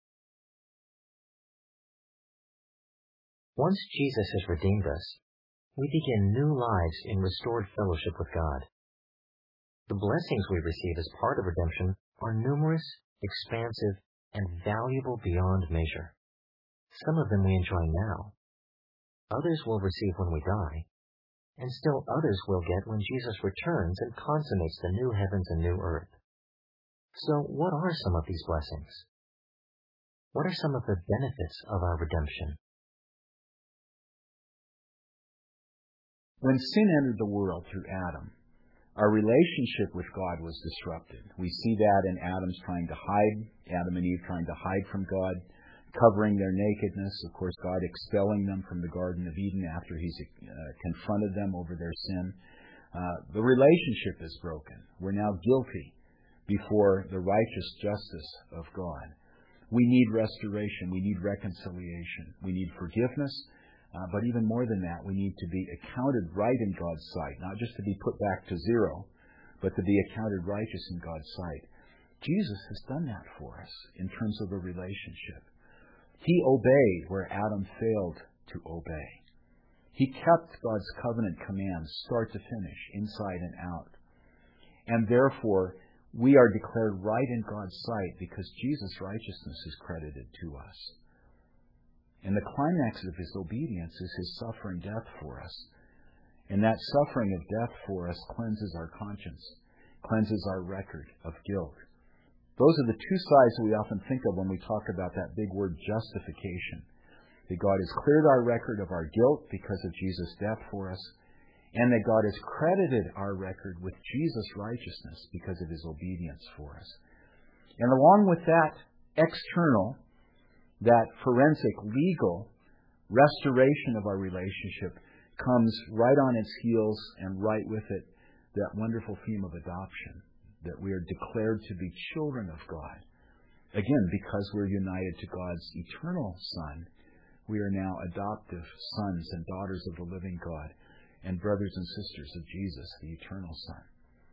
Once Jesus has redeemed us, we begin new lives in restored fellowship with God. The blessings we receive as part of redemption are numerous, expansive, and valuable beyond measure. Some of them we enjoy now. Others we'll receive when we die, and still others we'll get when Jesus returns and consummates the new heavens and new earth. So what are some of these blessings? What are some of the benefits of our redemption? When sin entered the world through Adam, our relationship with God was disrupted. We see that in Adam and Eve trying to hide from God, covering their nakedness. Of course, God expelling them from the Garden of Eden after He's confronted them over their sin. The relationship is broken. We're now guilty before the righteous justice of God. We need restoration. We need reconciliation. We need forgiveness. But even more than that, we need to be accounted right in God's sight, not just to be put back to zero, but to be accounted righteous in God's sight. Jesus has done that for us in terms of a relationship. He obeyed where Adam failed to obey. He kept God's covenant commands, start to finish, inside and out. And therefore, we are declared right in God's sight because Jesus' righteousness is credited to us. And the climax of His obedience is His suffering death for us. And that suffering of death for us cleanses our conscience, cleanses our record of guilt. Those are the two sides that we often think of when we talk about that big word justification. That God has cleared our record of our guilt because of Jesus' death for us, and that God has credited our record with Jesus' righteousness because of His obedience for us. And along with that external, that forensic, legal restoration of our relationship comes right on its heels, and right with it, that wonderful theme of adoption, that we are declared to be children of God. Again, because we're united to God's eternal Son, we are now adoptive sons and daughters of the living God and brothers and sisters of Jesus, the eternal Son.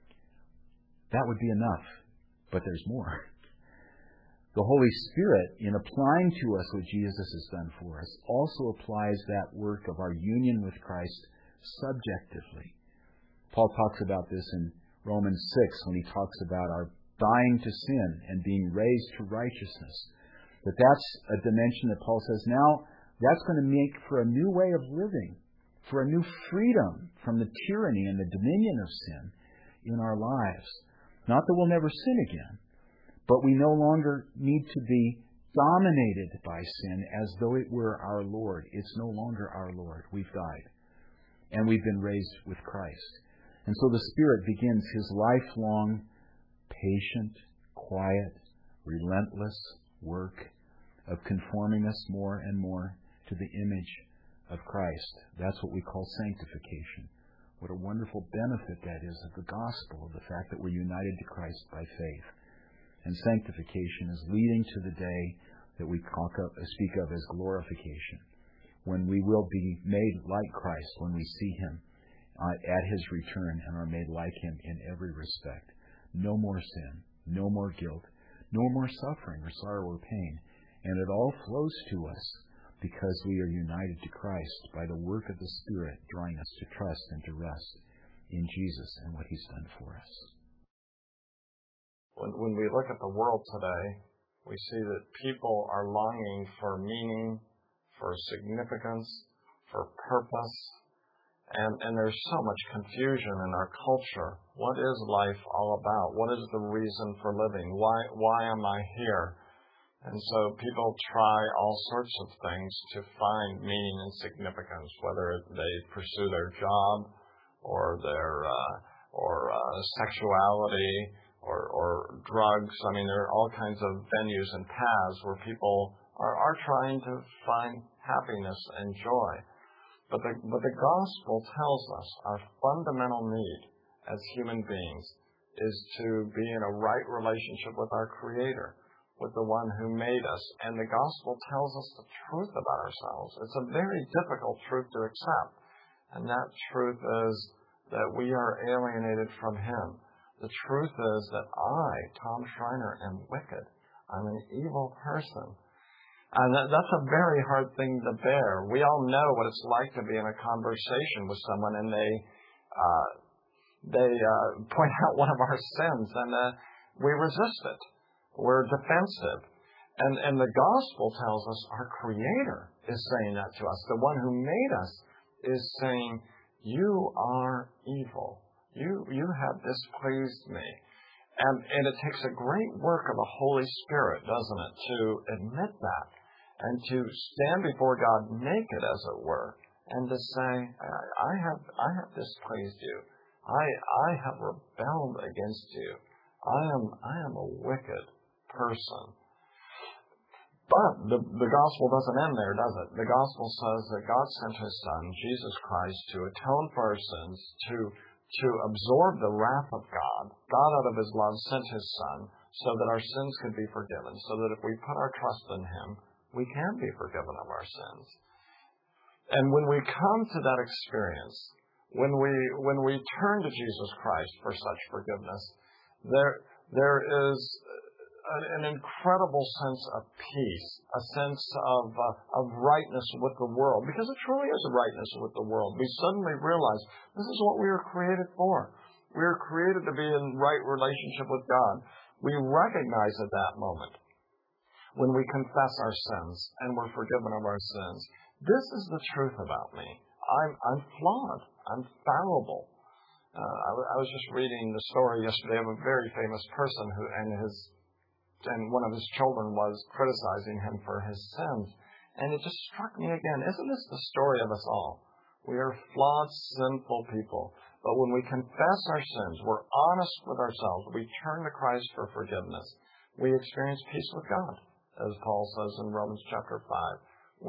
That would be enough, but there's more. The Holy Spirit, in applying to us what Jesus has done for us, also applies that work of our union with Christ subjectively. Paul talks about this in Romans 6 when he talks about our dying to sin and being raised to righteousness. But that's a dimension that Paul says now that's going to make for a new way of living, for a new freedom from the tyranny and the dominion of sin in our lives. Not that we'll never sin again, but we no longer need to be dominated by sin as though it were our Lord. It's no longer our Lord. We've died. And we've been raised with Christ. And so the Spirit begins His lifelong, patient, quiet, relentless work of conforming us more and more to the image of Christ. That's what we call sanctification. What a wonderful benefit that is of the gospel, of the fact that we're united to Christ by faith. And sanctification is leading to the day that we speak of as glorification, when we will be made like Christ, when we see Him at His return and are made like Him in every respect. No more sin, no more guilt, no more suffering or sorrow or pain. And it all flows to us because we are united to Christ by the work of the Spirit, drawing us to trust and to rest in Jesus and what He's done for us. When we look at the world today, we see that people are longing for meaning, for significance, for purpose, and there's so much confusion in our culture. What is life all about? What is the reason for living? Why am I here? And so people try all sorts of things to find meaning and significance, whether they pursue their job or their sexuality, or drugs. I mean, there are all kinds of venues and paths where people are trying to find happiness and joy. But the gospel tells us our fundamental need as human beings is to be in a right relationship with our Creator, with the one who made us. And the gospel tells us the truth about ourselves. It's a very difficult truth to accept. And that truth is that we are alienated from Him. The truth is that I, Tom Schreiner, am wicked. I'm an evil person. And that's a very hard thing to bear. We all know what it's like to be in a conversation with someone and they point out one of our sins and we resist it. We're defensive. And the gospel tells us our Creator is saying that to us. The one who made us is saying, you are evil. You have displeased me. And it takes a great work of the Holy Spirit, doesn't it, to admit that and to stand before God naked, as it were, and to say, I have displeased you. I have rebelled against you. I am a wicked person. But the gospel doesn't end there, does it? The gospel says that God sent His Son, Jesus Christ, to atone for our sins, to absorb the wrath of God. God, out of His love, sent His Son so that our sins could be forgiven, so that if we put our trust in Him, we can be forgiven of our sins. And when we come to that experience, when we turn to Jesus Christ for such forgiveness, there is an incredible sense of peace, a sense of rightness with the world, because it truly is a rightness with the world. We suddenly realize this is what we were created for. We were created to be in right relationship with God. We recognize at that moment, when we confess our sins and we're forgiven of our sins, this is the truth about me. I'm flawed. I'm fallible. I was just reading the story yesterday of a very famous person who and one of his children was criticizing him for his sins. And it just struck me again. Isn't this the story of us all? We are flawed, sinful people. But when we confess our sins, we're honest with ourselves, we turn to Christ for forgiveness, we experience peace with God, as Paul says in Romans chapter 5.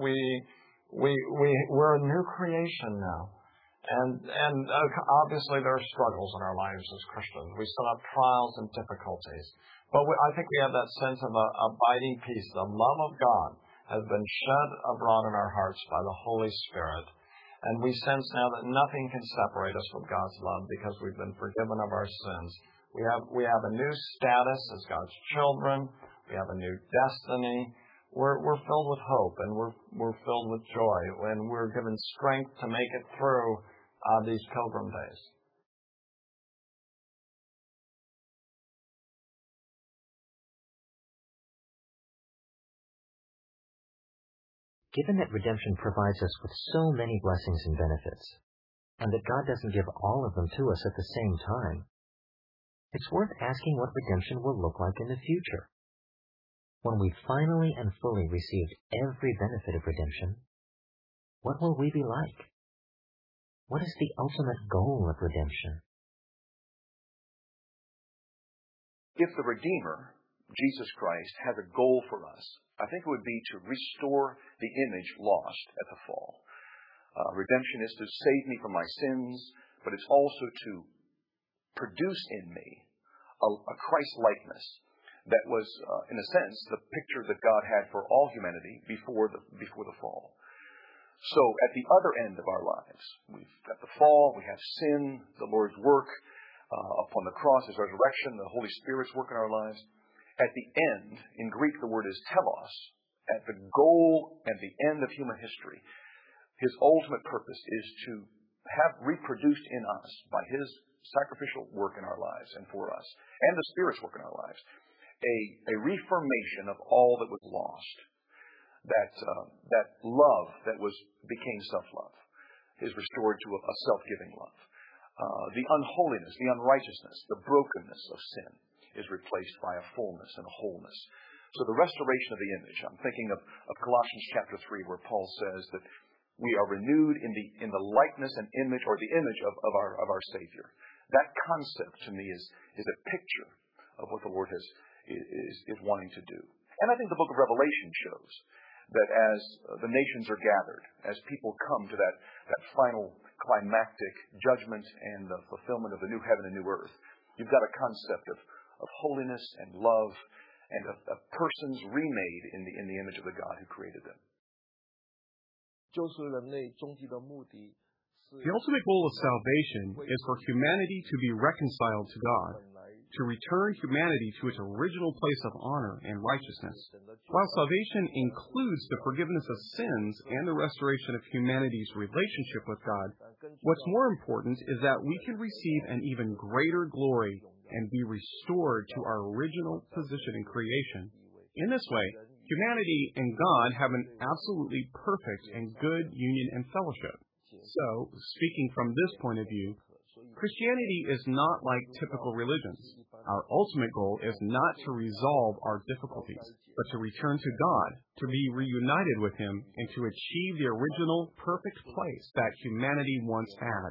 We're a new creation now. And obviously there are struggles in our lives as Christians. We still have trials and difficulties. But I think we have that sense of abiding peace. The love of God has been shed abroad in our hearts by the Holy Spirit. And we sense now that nothing can separate us from God's love because we've been forgiven of our sins. We have a new status as God's children. We have a new destiny. We're filled with hope and we're filled with joy, and we're given strength to make it through these pilgrim days. Given that redemption provides us with so many blessings and benefits, and that God doesn't give all of them to us at the same time, it's worth asking what redemption will look like in the future. When we finally and fully received every benefit of redemption, what will we be like? What is the ultimate goal of redemption? If the Redeemer, Jesus Christ, has a goal for us, I think it would be to restore the image lost at the fall. Redemption is to save me from my sins, but it's also to produce in me a Christ-likeness that was, in a sense, the picture that God had for all humanity before the fall. So at the other end of our lives, we've got the fall, we have sin, the Lord's work upon the cross, His resurrection, the Holy Spirit's work in our lives. At the end, in Greek the word is telos, at the goal and the end of human history, His ultimate purpose is to have reproduced in us, by His sacrificial work in our lives and for us, and the Spirit's work in our lives, a reformation of all that was lost. That love that became self-love is restored to a self-giving love. The unholiness, the unrighteousness, the brokenness of sin is replaced by a fullness and a wholeness. So the restoration of the image. I'm thinking of Colossians chapter 3, where Paul says that we are renewed in the likeness and image, or the image of our Savior. That concept to me is a picture of what the Lord is wanting to do. And I think the book of Revelation shows that as the nations are gathered, as people come to that final climactic judgment and the fulfillment of the new heaven and new earth, you've got a concept of holiness and love and of persons remade in the image of the God who created them. The ultimate goal of salvation is for humanity to be reconciled to God, to return humanity to its original place of honor and righteousness. While salvation includes the forgiveness of sins and the restoration of humanity's relationship with God, what's more important is that we can receive an even greater glory and be restored to our original position in creation. In this way, humanity and God have an absolutely perfect and good union and fellowship. So, speaking from this point of view, Christianity is not like typical religions. Our ultimate goal is not to resolve our difficulties, but to return to God, to be reunited with Him, and to achieve the original perfect place that humanity once had.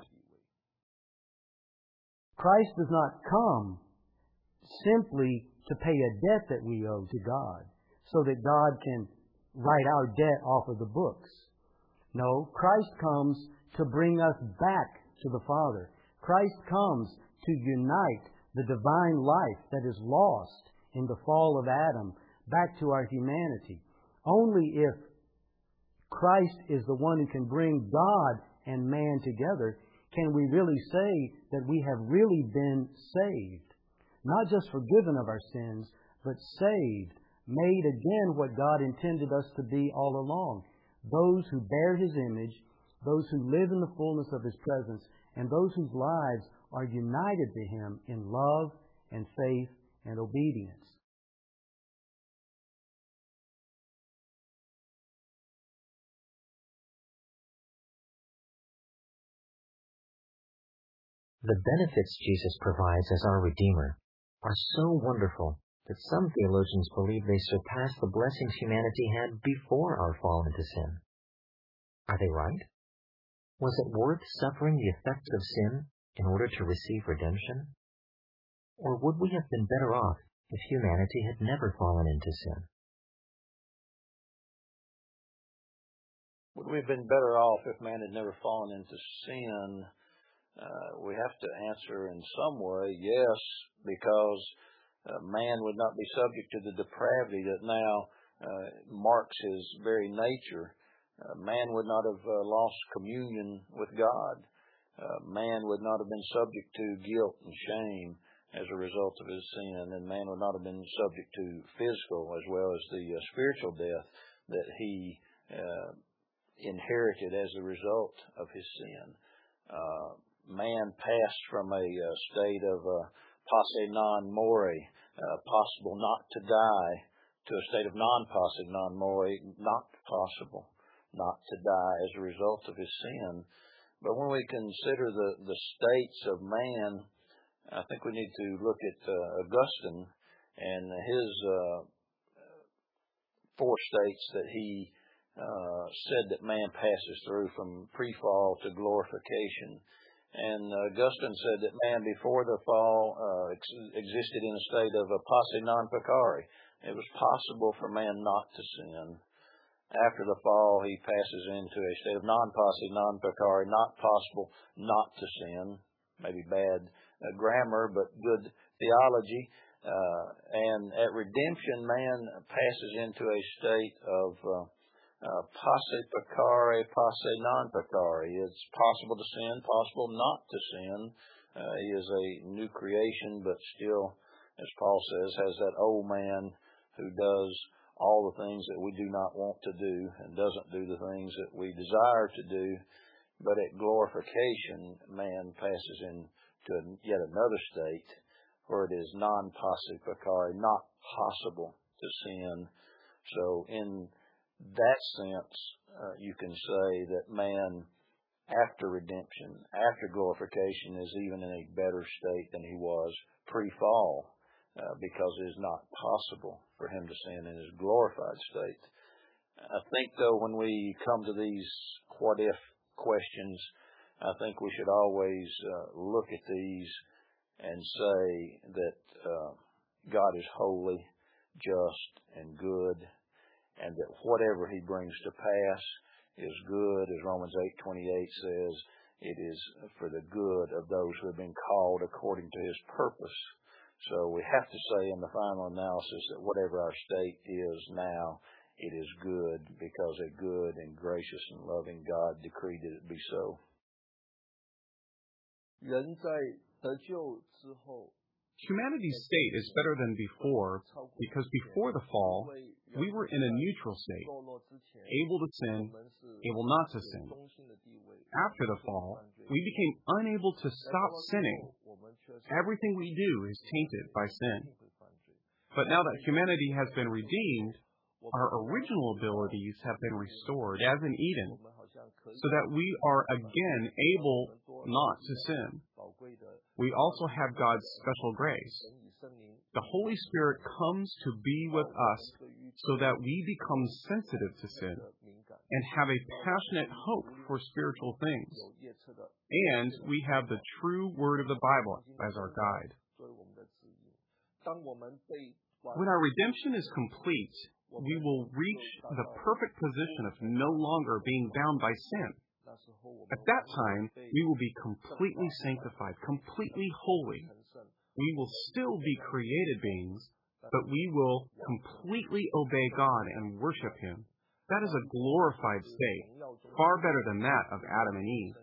Christ does not come simply to pay a debt that we owe to God, so that God can write our debt off of the books. No, Christ comes to bring us back to the Father. Christ comes to unite the divine life that is lost in the fall of Adam back to our humanity. Only if Christ is the one who can bring God and man together can we really say that we have really been saved. Not just forgiven of our sins, but saved, made again what God intended us to be all along. Those who bear His image, those who live in the fullness of His presence, and those whose lives are united to Him in love and faith and obedience. The benefits Jesus provides as our Redeemer are so wonderful that some theologians believe they surpass the blessings humanity had before our fall into sin. Are they right? Was it worth suffering the effects of sin in order to receive redemption? Or would we have been better off if humanity had never fallen into sin? Would we have been better off if man had never fallen into sin? We have to answer in some way, yes, because man would not be subject to the depravity that now marks his very nature. Man would not have lost communion with God. Man would not have been subject to guilt and shame as a result of his sin, and man would not have been subject to physical as well as the spiritual death that he inherited as a result of his sin. Man passed from a state of posse non more, possible not to die, to a state of non posse non more, not possible not to die as a result of his sin. But when we consider the states of man, I think we need to look at Augustine and his four states that he said that man passes through from pre-fall to glorification. And Augustine said that man before the fall existed in a state of a posse non peccare. It was possible for man not to sin. After the fall, he passes into a state of non-posse, non-peccare, not possible not to sin. Maybe bad grammar, but good theology. And at redemption, man passes into a state of posse peccare, posse non-peccare. It's possible to sin, possible not to sin. He is a new creation, but still, as Paul says, has that old man who does all the things that we do not want to do and doesn't do the things that we desire to do. But at glorification, man passes into yet another state where it is non-posse peccare, not possible to sin. So in that sense, you can say that man, after redemption, after glorification, is even in a better state than he was pre-fall. Because it is not possible for him to sin in his glorified state. I think, though, when we come to these what-if questions, I think we should always look at these and say that God is holy, just, and good, and that whatever He brings to pass is good, as Romans 8:28 says. It is for the good of those who have been called according to His purpose. So we have to say in the final analysis that whatever our state is now, it is good because a good and gracious and loving God decreed it be so. 人在得救之后 Humanity's state is better than before because before the fall, we were in a neutral state, able to sin, able not to sin. After the fall, we became unable to stop sinning. Everything we do is tainted by sin. But now that humanity has been redeemed, our original abilities have been restored, as in Eden, so that we are again able not to sin. We also have God's special grace. The Holy Spirit comes to be with us so that we become sensitive to sin and have a passionate hope for spiritual things. And we have the true Word of the Bible as our guide. When our redemption is complete, we will reach the perfect position of no longer being bound by sin. At that time, we will be completely sanctified, completely holy. We will still be created beings, but we will completely obey God and worship Him. That is a glorified state, far better than that of Adam and Eve.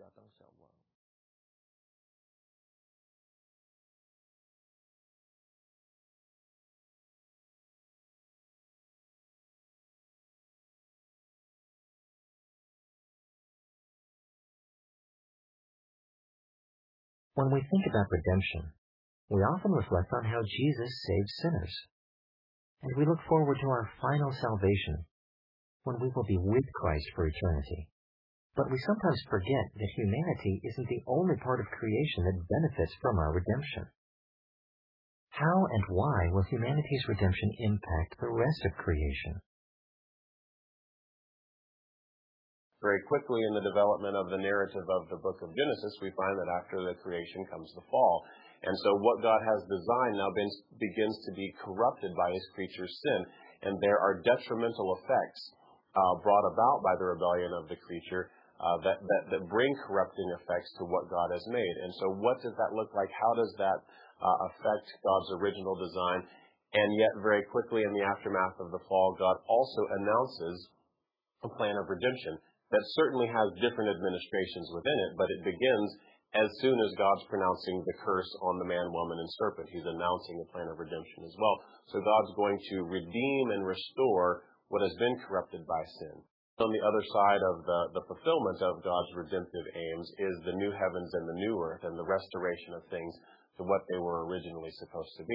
When we think about redemption, we often reflect on how Jesus saved sinners. And we look forward to our final salvation, when we will be with Christ for eternity. But we sometimes forget that humanity isn't the only part of creation that benefits from our redemption. How and why will humanity's redemption impact the rest of creation? Very quickly in the development of the narrative of the book of Genesis, we find that after the creation comes the fall. And so what God has designed now begins to be corrupted by His creature's sin. And there are detrimental effects brought about by the rebellion of the creature that bring corrupting effects to what God has made. And so what does that look like? How does that affect God's original design? And yet very quickly in the aftermath of the fall, God also announces a plan of redemption that certainly has different administrations within it, but it begins as soon as God's pronouncing the curse on the man, woman, and serpent. He's announcing a plan of redemption as well. So God's going to redeem and restore what has been corrupted by sin. On the other side of the fulfillment of God's redemptive aims is the new heavens and the new earth and the restoration of things to what they were originally supposed to be.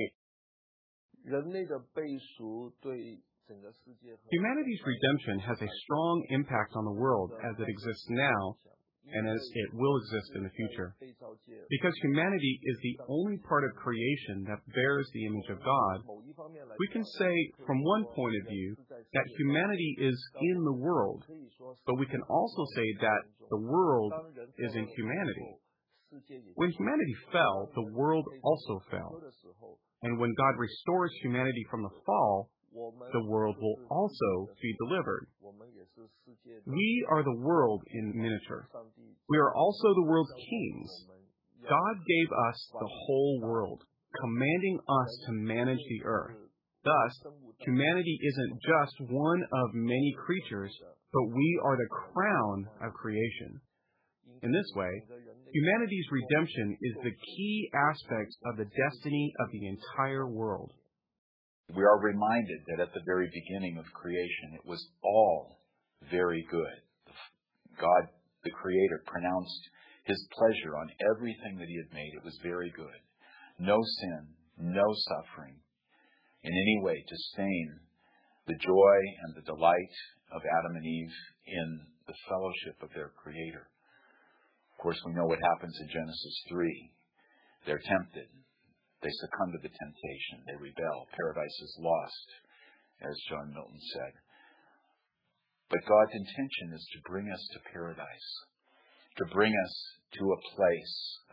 Humanity's redemption has a strong impact on the world as it exists now and as it will exist in the future. Because humanity is the only part of creation that bears the image of God, we can say from one point of view that humanity is in the world, but we can also say that the world is in humanity. When humanity fell, the world also fell. And when God restores humanity from the fall, the world will also be delivered. We are the world in miniature. We are also the world's kings. God gave us the whole world, commanding us to manage the earth. Thus, humanity isn't just one of many creatures, but we are the crown of creation. In this way, humanity's redemption is the key aspect of the destiny of the entire world. We are reminded that at the very beginning of creation, it was all very good. God, the Creator, pronounced His pleasure on everything that He had made. It was very good. No sin, no suffering in any way to stain the joy and the delight of Adam and Eve in the fellowship of their Creator. Of course, we know what happens in Genesis 3. They're tempted. They succumb to the temptation. They rebel. Paradise is lost, as John Milton said. But God's intention is to bring us to paradise, to bring us to a place,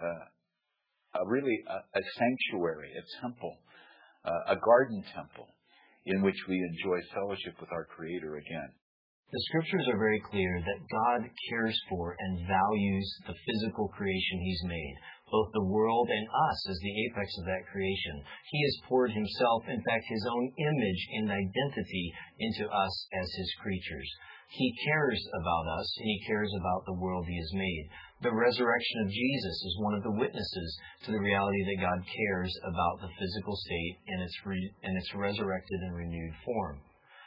a sanctuary, a temple, a garden temple, in which we enjoy fellowship with our Creator again. The Scriptures are very clear that God cares for and values the physical creation He's made, both the world and us as the apex of that creation. He has poured himself, in fact, his own image and identity into us as his creatures. He cares about us, and he cares about the world he has made. The resurrection of Jesus is one of the witnesses to the reality that God cares about the physical state in its resurrected and renewed form.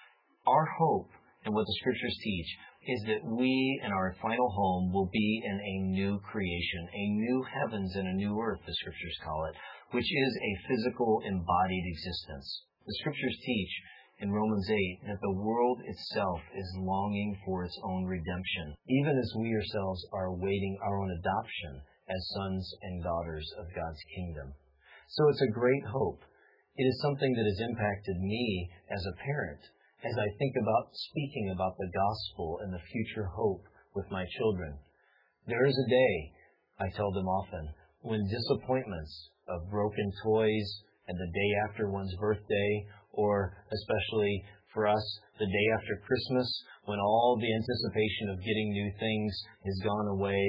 Our hope, and what the Scriptures teach, is that we and our final home will be in a new creation, a new heavens and a new earth, the Scriptures call it, which is a physical embodied existence. The Scriptures teach in Romans 8 that the world itself is longing for its own redemption, even as we ourselves are awaiting our own adoption as sons and daughters of God's kingdom. So it's a great hope. It is something that has impacted me as a parent, as I think about speaking about the gospel and the future hope with my children. There is a day, I tell them often, when disappointments of broken toys and the day after one's birthday, or especially for us, the day after Christmas, when all the anticipation of getting new things has gone away,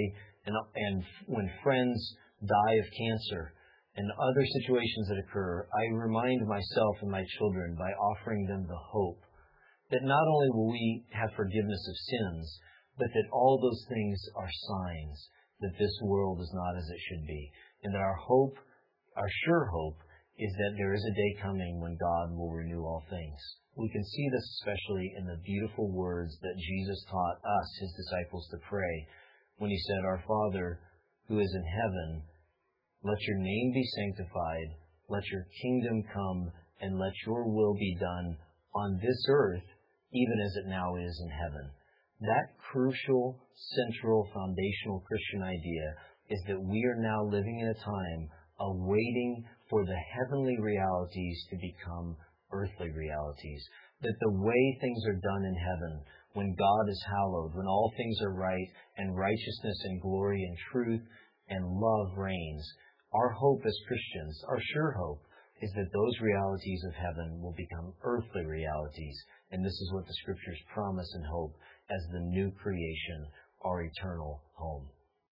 and when friends die of cancer, and other situations that occur, I remind myself and my children by offering them the hope that not only will we have forgiveness of sins, but that all those things are signs that this world is not as it should be. And that our hope, our sure hope, is that there is a day coming when God will renew all things. We can see this especially in the beautiful words that Jesus taught us, his disciples, to pray when he said, "Our Father, who is in heaven, let your name be sanctified, let your kingdom come, and let your will be done on this earth, even as it now is in heaven." That crucial, central, foundational Christian idea is that we are now living in a time awaiting for the heavenly realities to become earthly realities. That the way things are done in heaven, when God is hallowed, when all things are right, and righteousness and glory and truth and love reigns, our hope as Christians, our sure hope, is that those realities of heaven will become earthly realities. And this is what the Scriptures promise and hope as the new creation, our eternal home.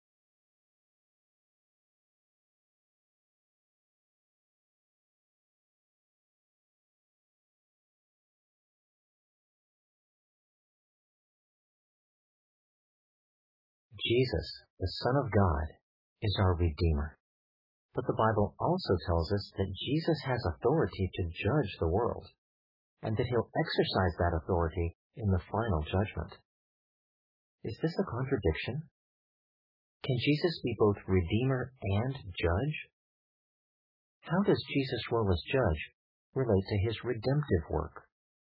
Jesus, the Son of God, is our Redeemer. But the Bible also tells us that Jesus has authority to judge the world, and that he'll exercise that authority in the final judgment. Is this a contradiction? Can Jesus be both Redeemer and Judge? How does Jesus' role as Judge relate to his redemptive work?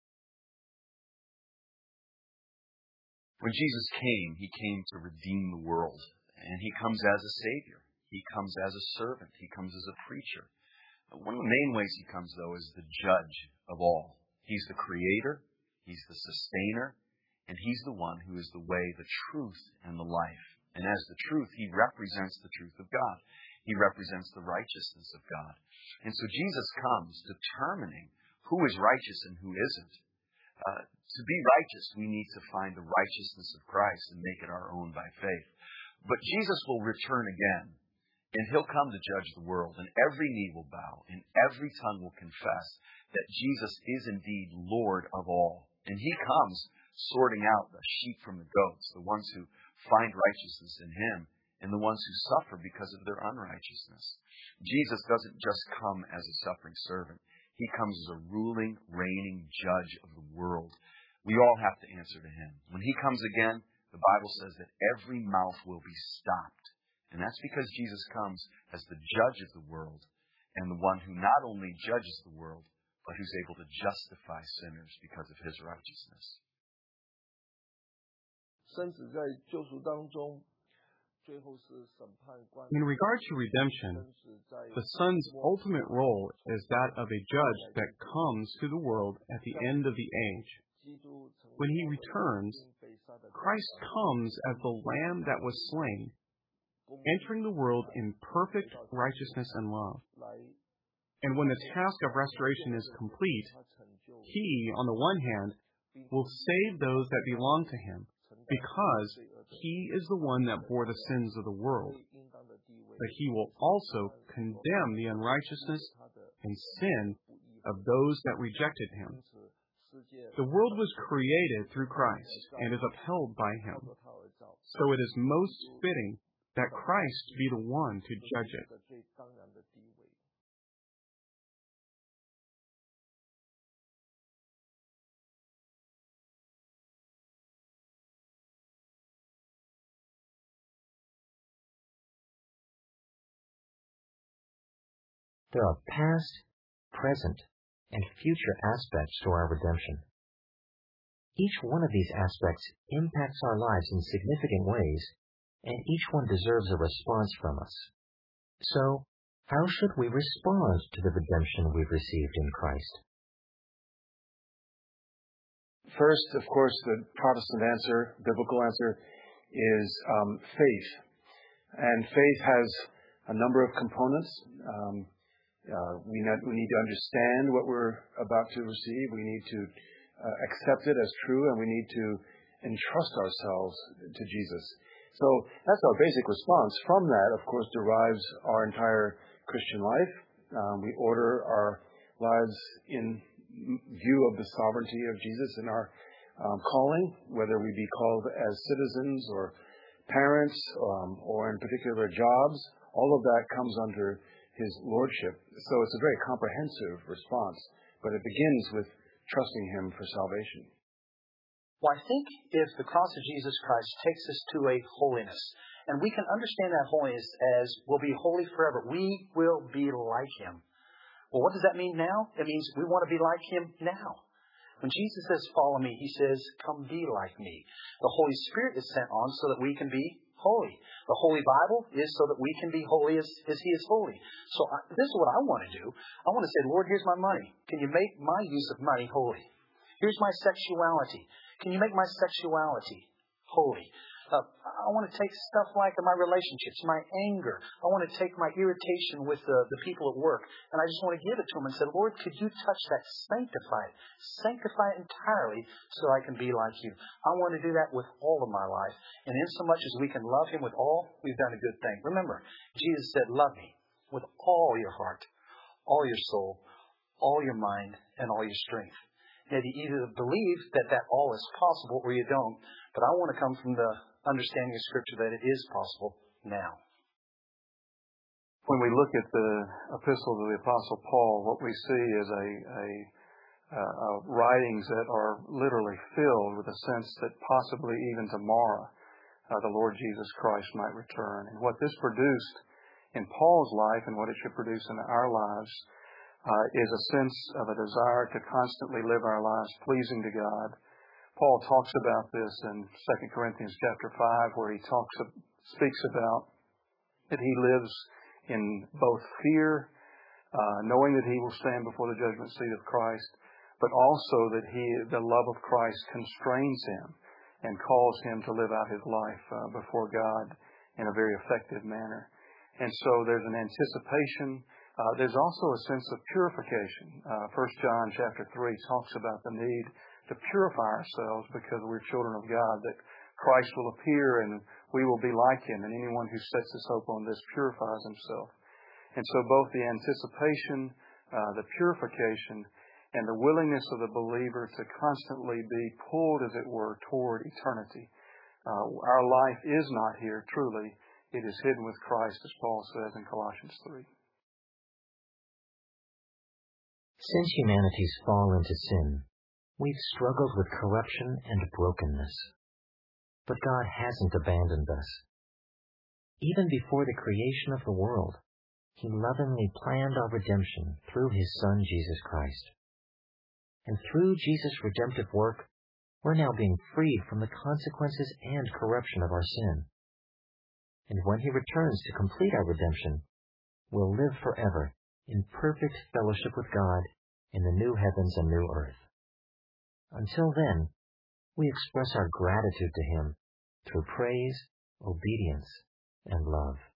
When Jesus came, he came to redeem the world, and he comes as a Savior. He comes as a servant. He comes as a preacher. One of the main ways he comes, though, is the Judge of all. He's the Creator, he's the Sustainer, and he's the one who is the way, the truth, and the life. And as the truth, he represents the truth of God. He represents the righteousness of God. And so Jesus comes determining who is righteous and who isn't. To be righteous, we need to find the righteousness of Christ and make it our own by faith. But Jesus will return again, and he'll come to judge the world, and every knee will bow, and every tongue will confess that Jesus is indeed Lord of all. And he comes sorting out the sheep from the goats, the ones who find righteousness in him, and the ones who suffer because of their unrighteousness. Jesus doesn't just come as a suffering servant. He comes as a ruling, reigning judge of the world. We all have to answer to him. When he comes again, the Bible says that every mouth will be stopped. And that's because Jesus comes as the judge of the world, and the one who not only judges the world, but who's able to justify sinners because of his righteousness. In regard to redemption, the Son's ultimate role is that of a judge that comes to the world at the end of the age. When he returns, Christ comes as the Lamb that was slain, entering the world in perfect righteousness and love. And when the task of restoration is complete, he, on the one hand, will save those that belong to him, because he is the one that bore the sins of the world. but he will also condemn the unrighteousness and sin of those that rejected him. The world was created through Christ and is upheld by him. So it is most fitting that Christ be the one to judge it. There are past, present, and future aspects to our redemption. Each one of these aspects impacts our lives in significant ways, and each one deserves a response from us. So, how should we respond to the redemption we've received in Christ? First, of course, the Protestant answer, biblical answer, is faith. And faith has a number of components. We need to understand what we're about to receive. We need to accept it as true, and we need to entrust ourselves to Jesus. So that's our basic response. From that, of course, derives our entire Christian life. We order our lives in view of the sovereignty of Jesus in our calling, whether we be called as citizens or parents or in particular jobs. All of that comes under his lordship. So it's a very comprehensive response, but it begins with trusting him for salvation. Well, I think if the cross of Jesus Christ takes us to a holiness, and we can understand that holiness as we'll be holy forever, we will be like him. Well, what does that mean now? It means we want to be like him now. When Jesus says, follow me, he says, come be like me. The Holy Spirit is sent on so that we can be holy. The Holy Bible is so that we can be holy as he is holy. So this is what I want to do. I want to say, Lord, here's my money. Can you make my use of money holy? Here's my sexuality. Can you make my sexuality holy? I want to take stuff like my relationships, my anger. I want to take my irritation with the people at work, and I just want to give it to him and say, Lord, could you touch that? Sanctify it entirely so I can be like you. I want to do that with all of my life. And in so much as we can love him with all, we've done a good thing. Remember, Jesus said, love me with all your heart, all your soul, all your mind, and all your strength. Now, you either believe that all is possible or you don't, but I want to come from the understanding of Scripture that it is possible now. When we look at the epistles of the Apostle Paul, what we see is writings that are literally filled with a sense that possibly even tomorrow the Lord Jesus Christ might return. And what this produced in Paul's life and what it should produce in our lives is a sense of a desire to constantly live our lives pleasing to God. Paul talks about this in 2 Corinthians chapter 5, where he speaks about that he lives in both fear, knowing that he will stand before the judgment seat of Christ, but also that the love of Christ constrains him and calls him to live out his life before God in a very effective manner. And so there's an anticipation. There's also a sense of purification. 1 John chapter 3 talks about the need to purify ourselves because we're children of God, that Christ will appear and we will be like him, and anyone who sets his hope on this purifies himself. And so both the anticipation, the purification, and the willingness of the believer to constantly be pulled, as it were, toward eternity. Our life is not here, truly. It is hidden with Christ, as Paul says in Colossians 3. Since humanity's fall into sin, we've struggled with corruption and brokenness. But God hasn't abandoned us. Even before the creation of the world, he lovingly planned our redemption through his Son, Jesus Christ. And through Jesus' redemptive work, we're now being freed from the consequences and corruption of our sin. And when he returns to complete our redemption, we'll live forever in perfect fellowship with God in the new heavens and new earth. Until then, we express our gratitude to him through praise, obedience, and love.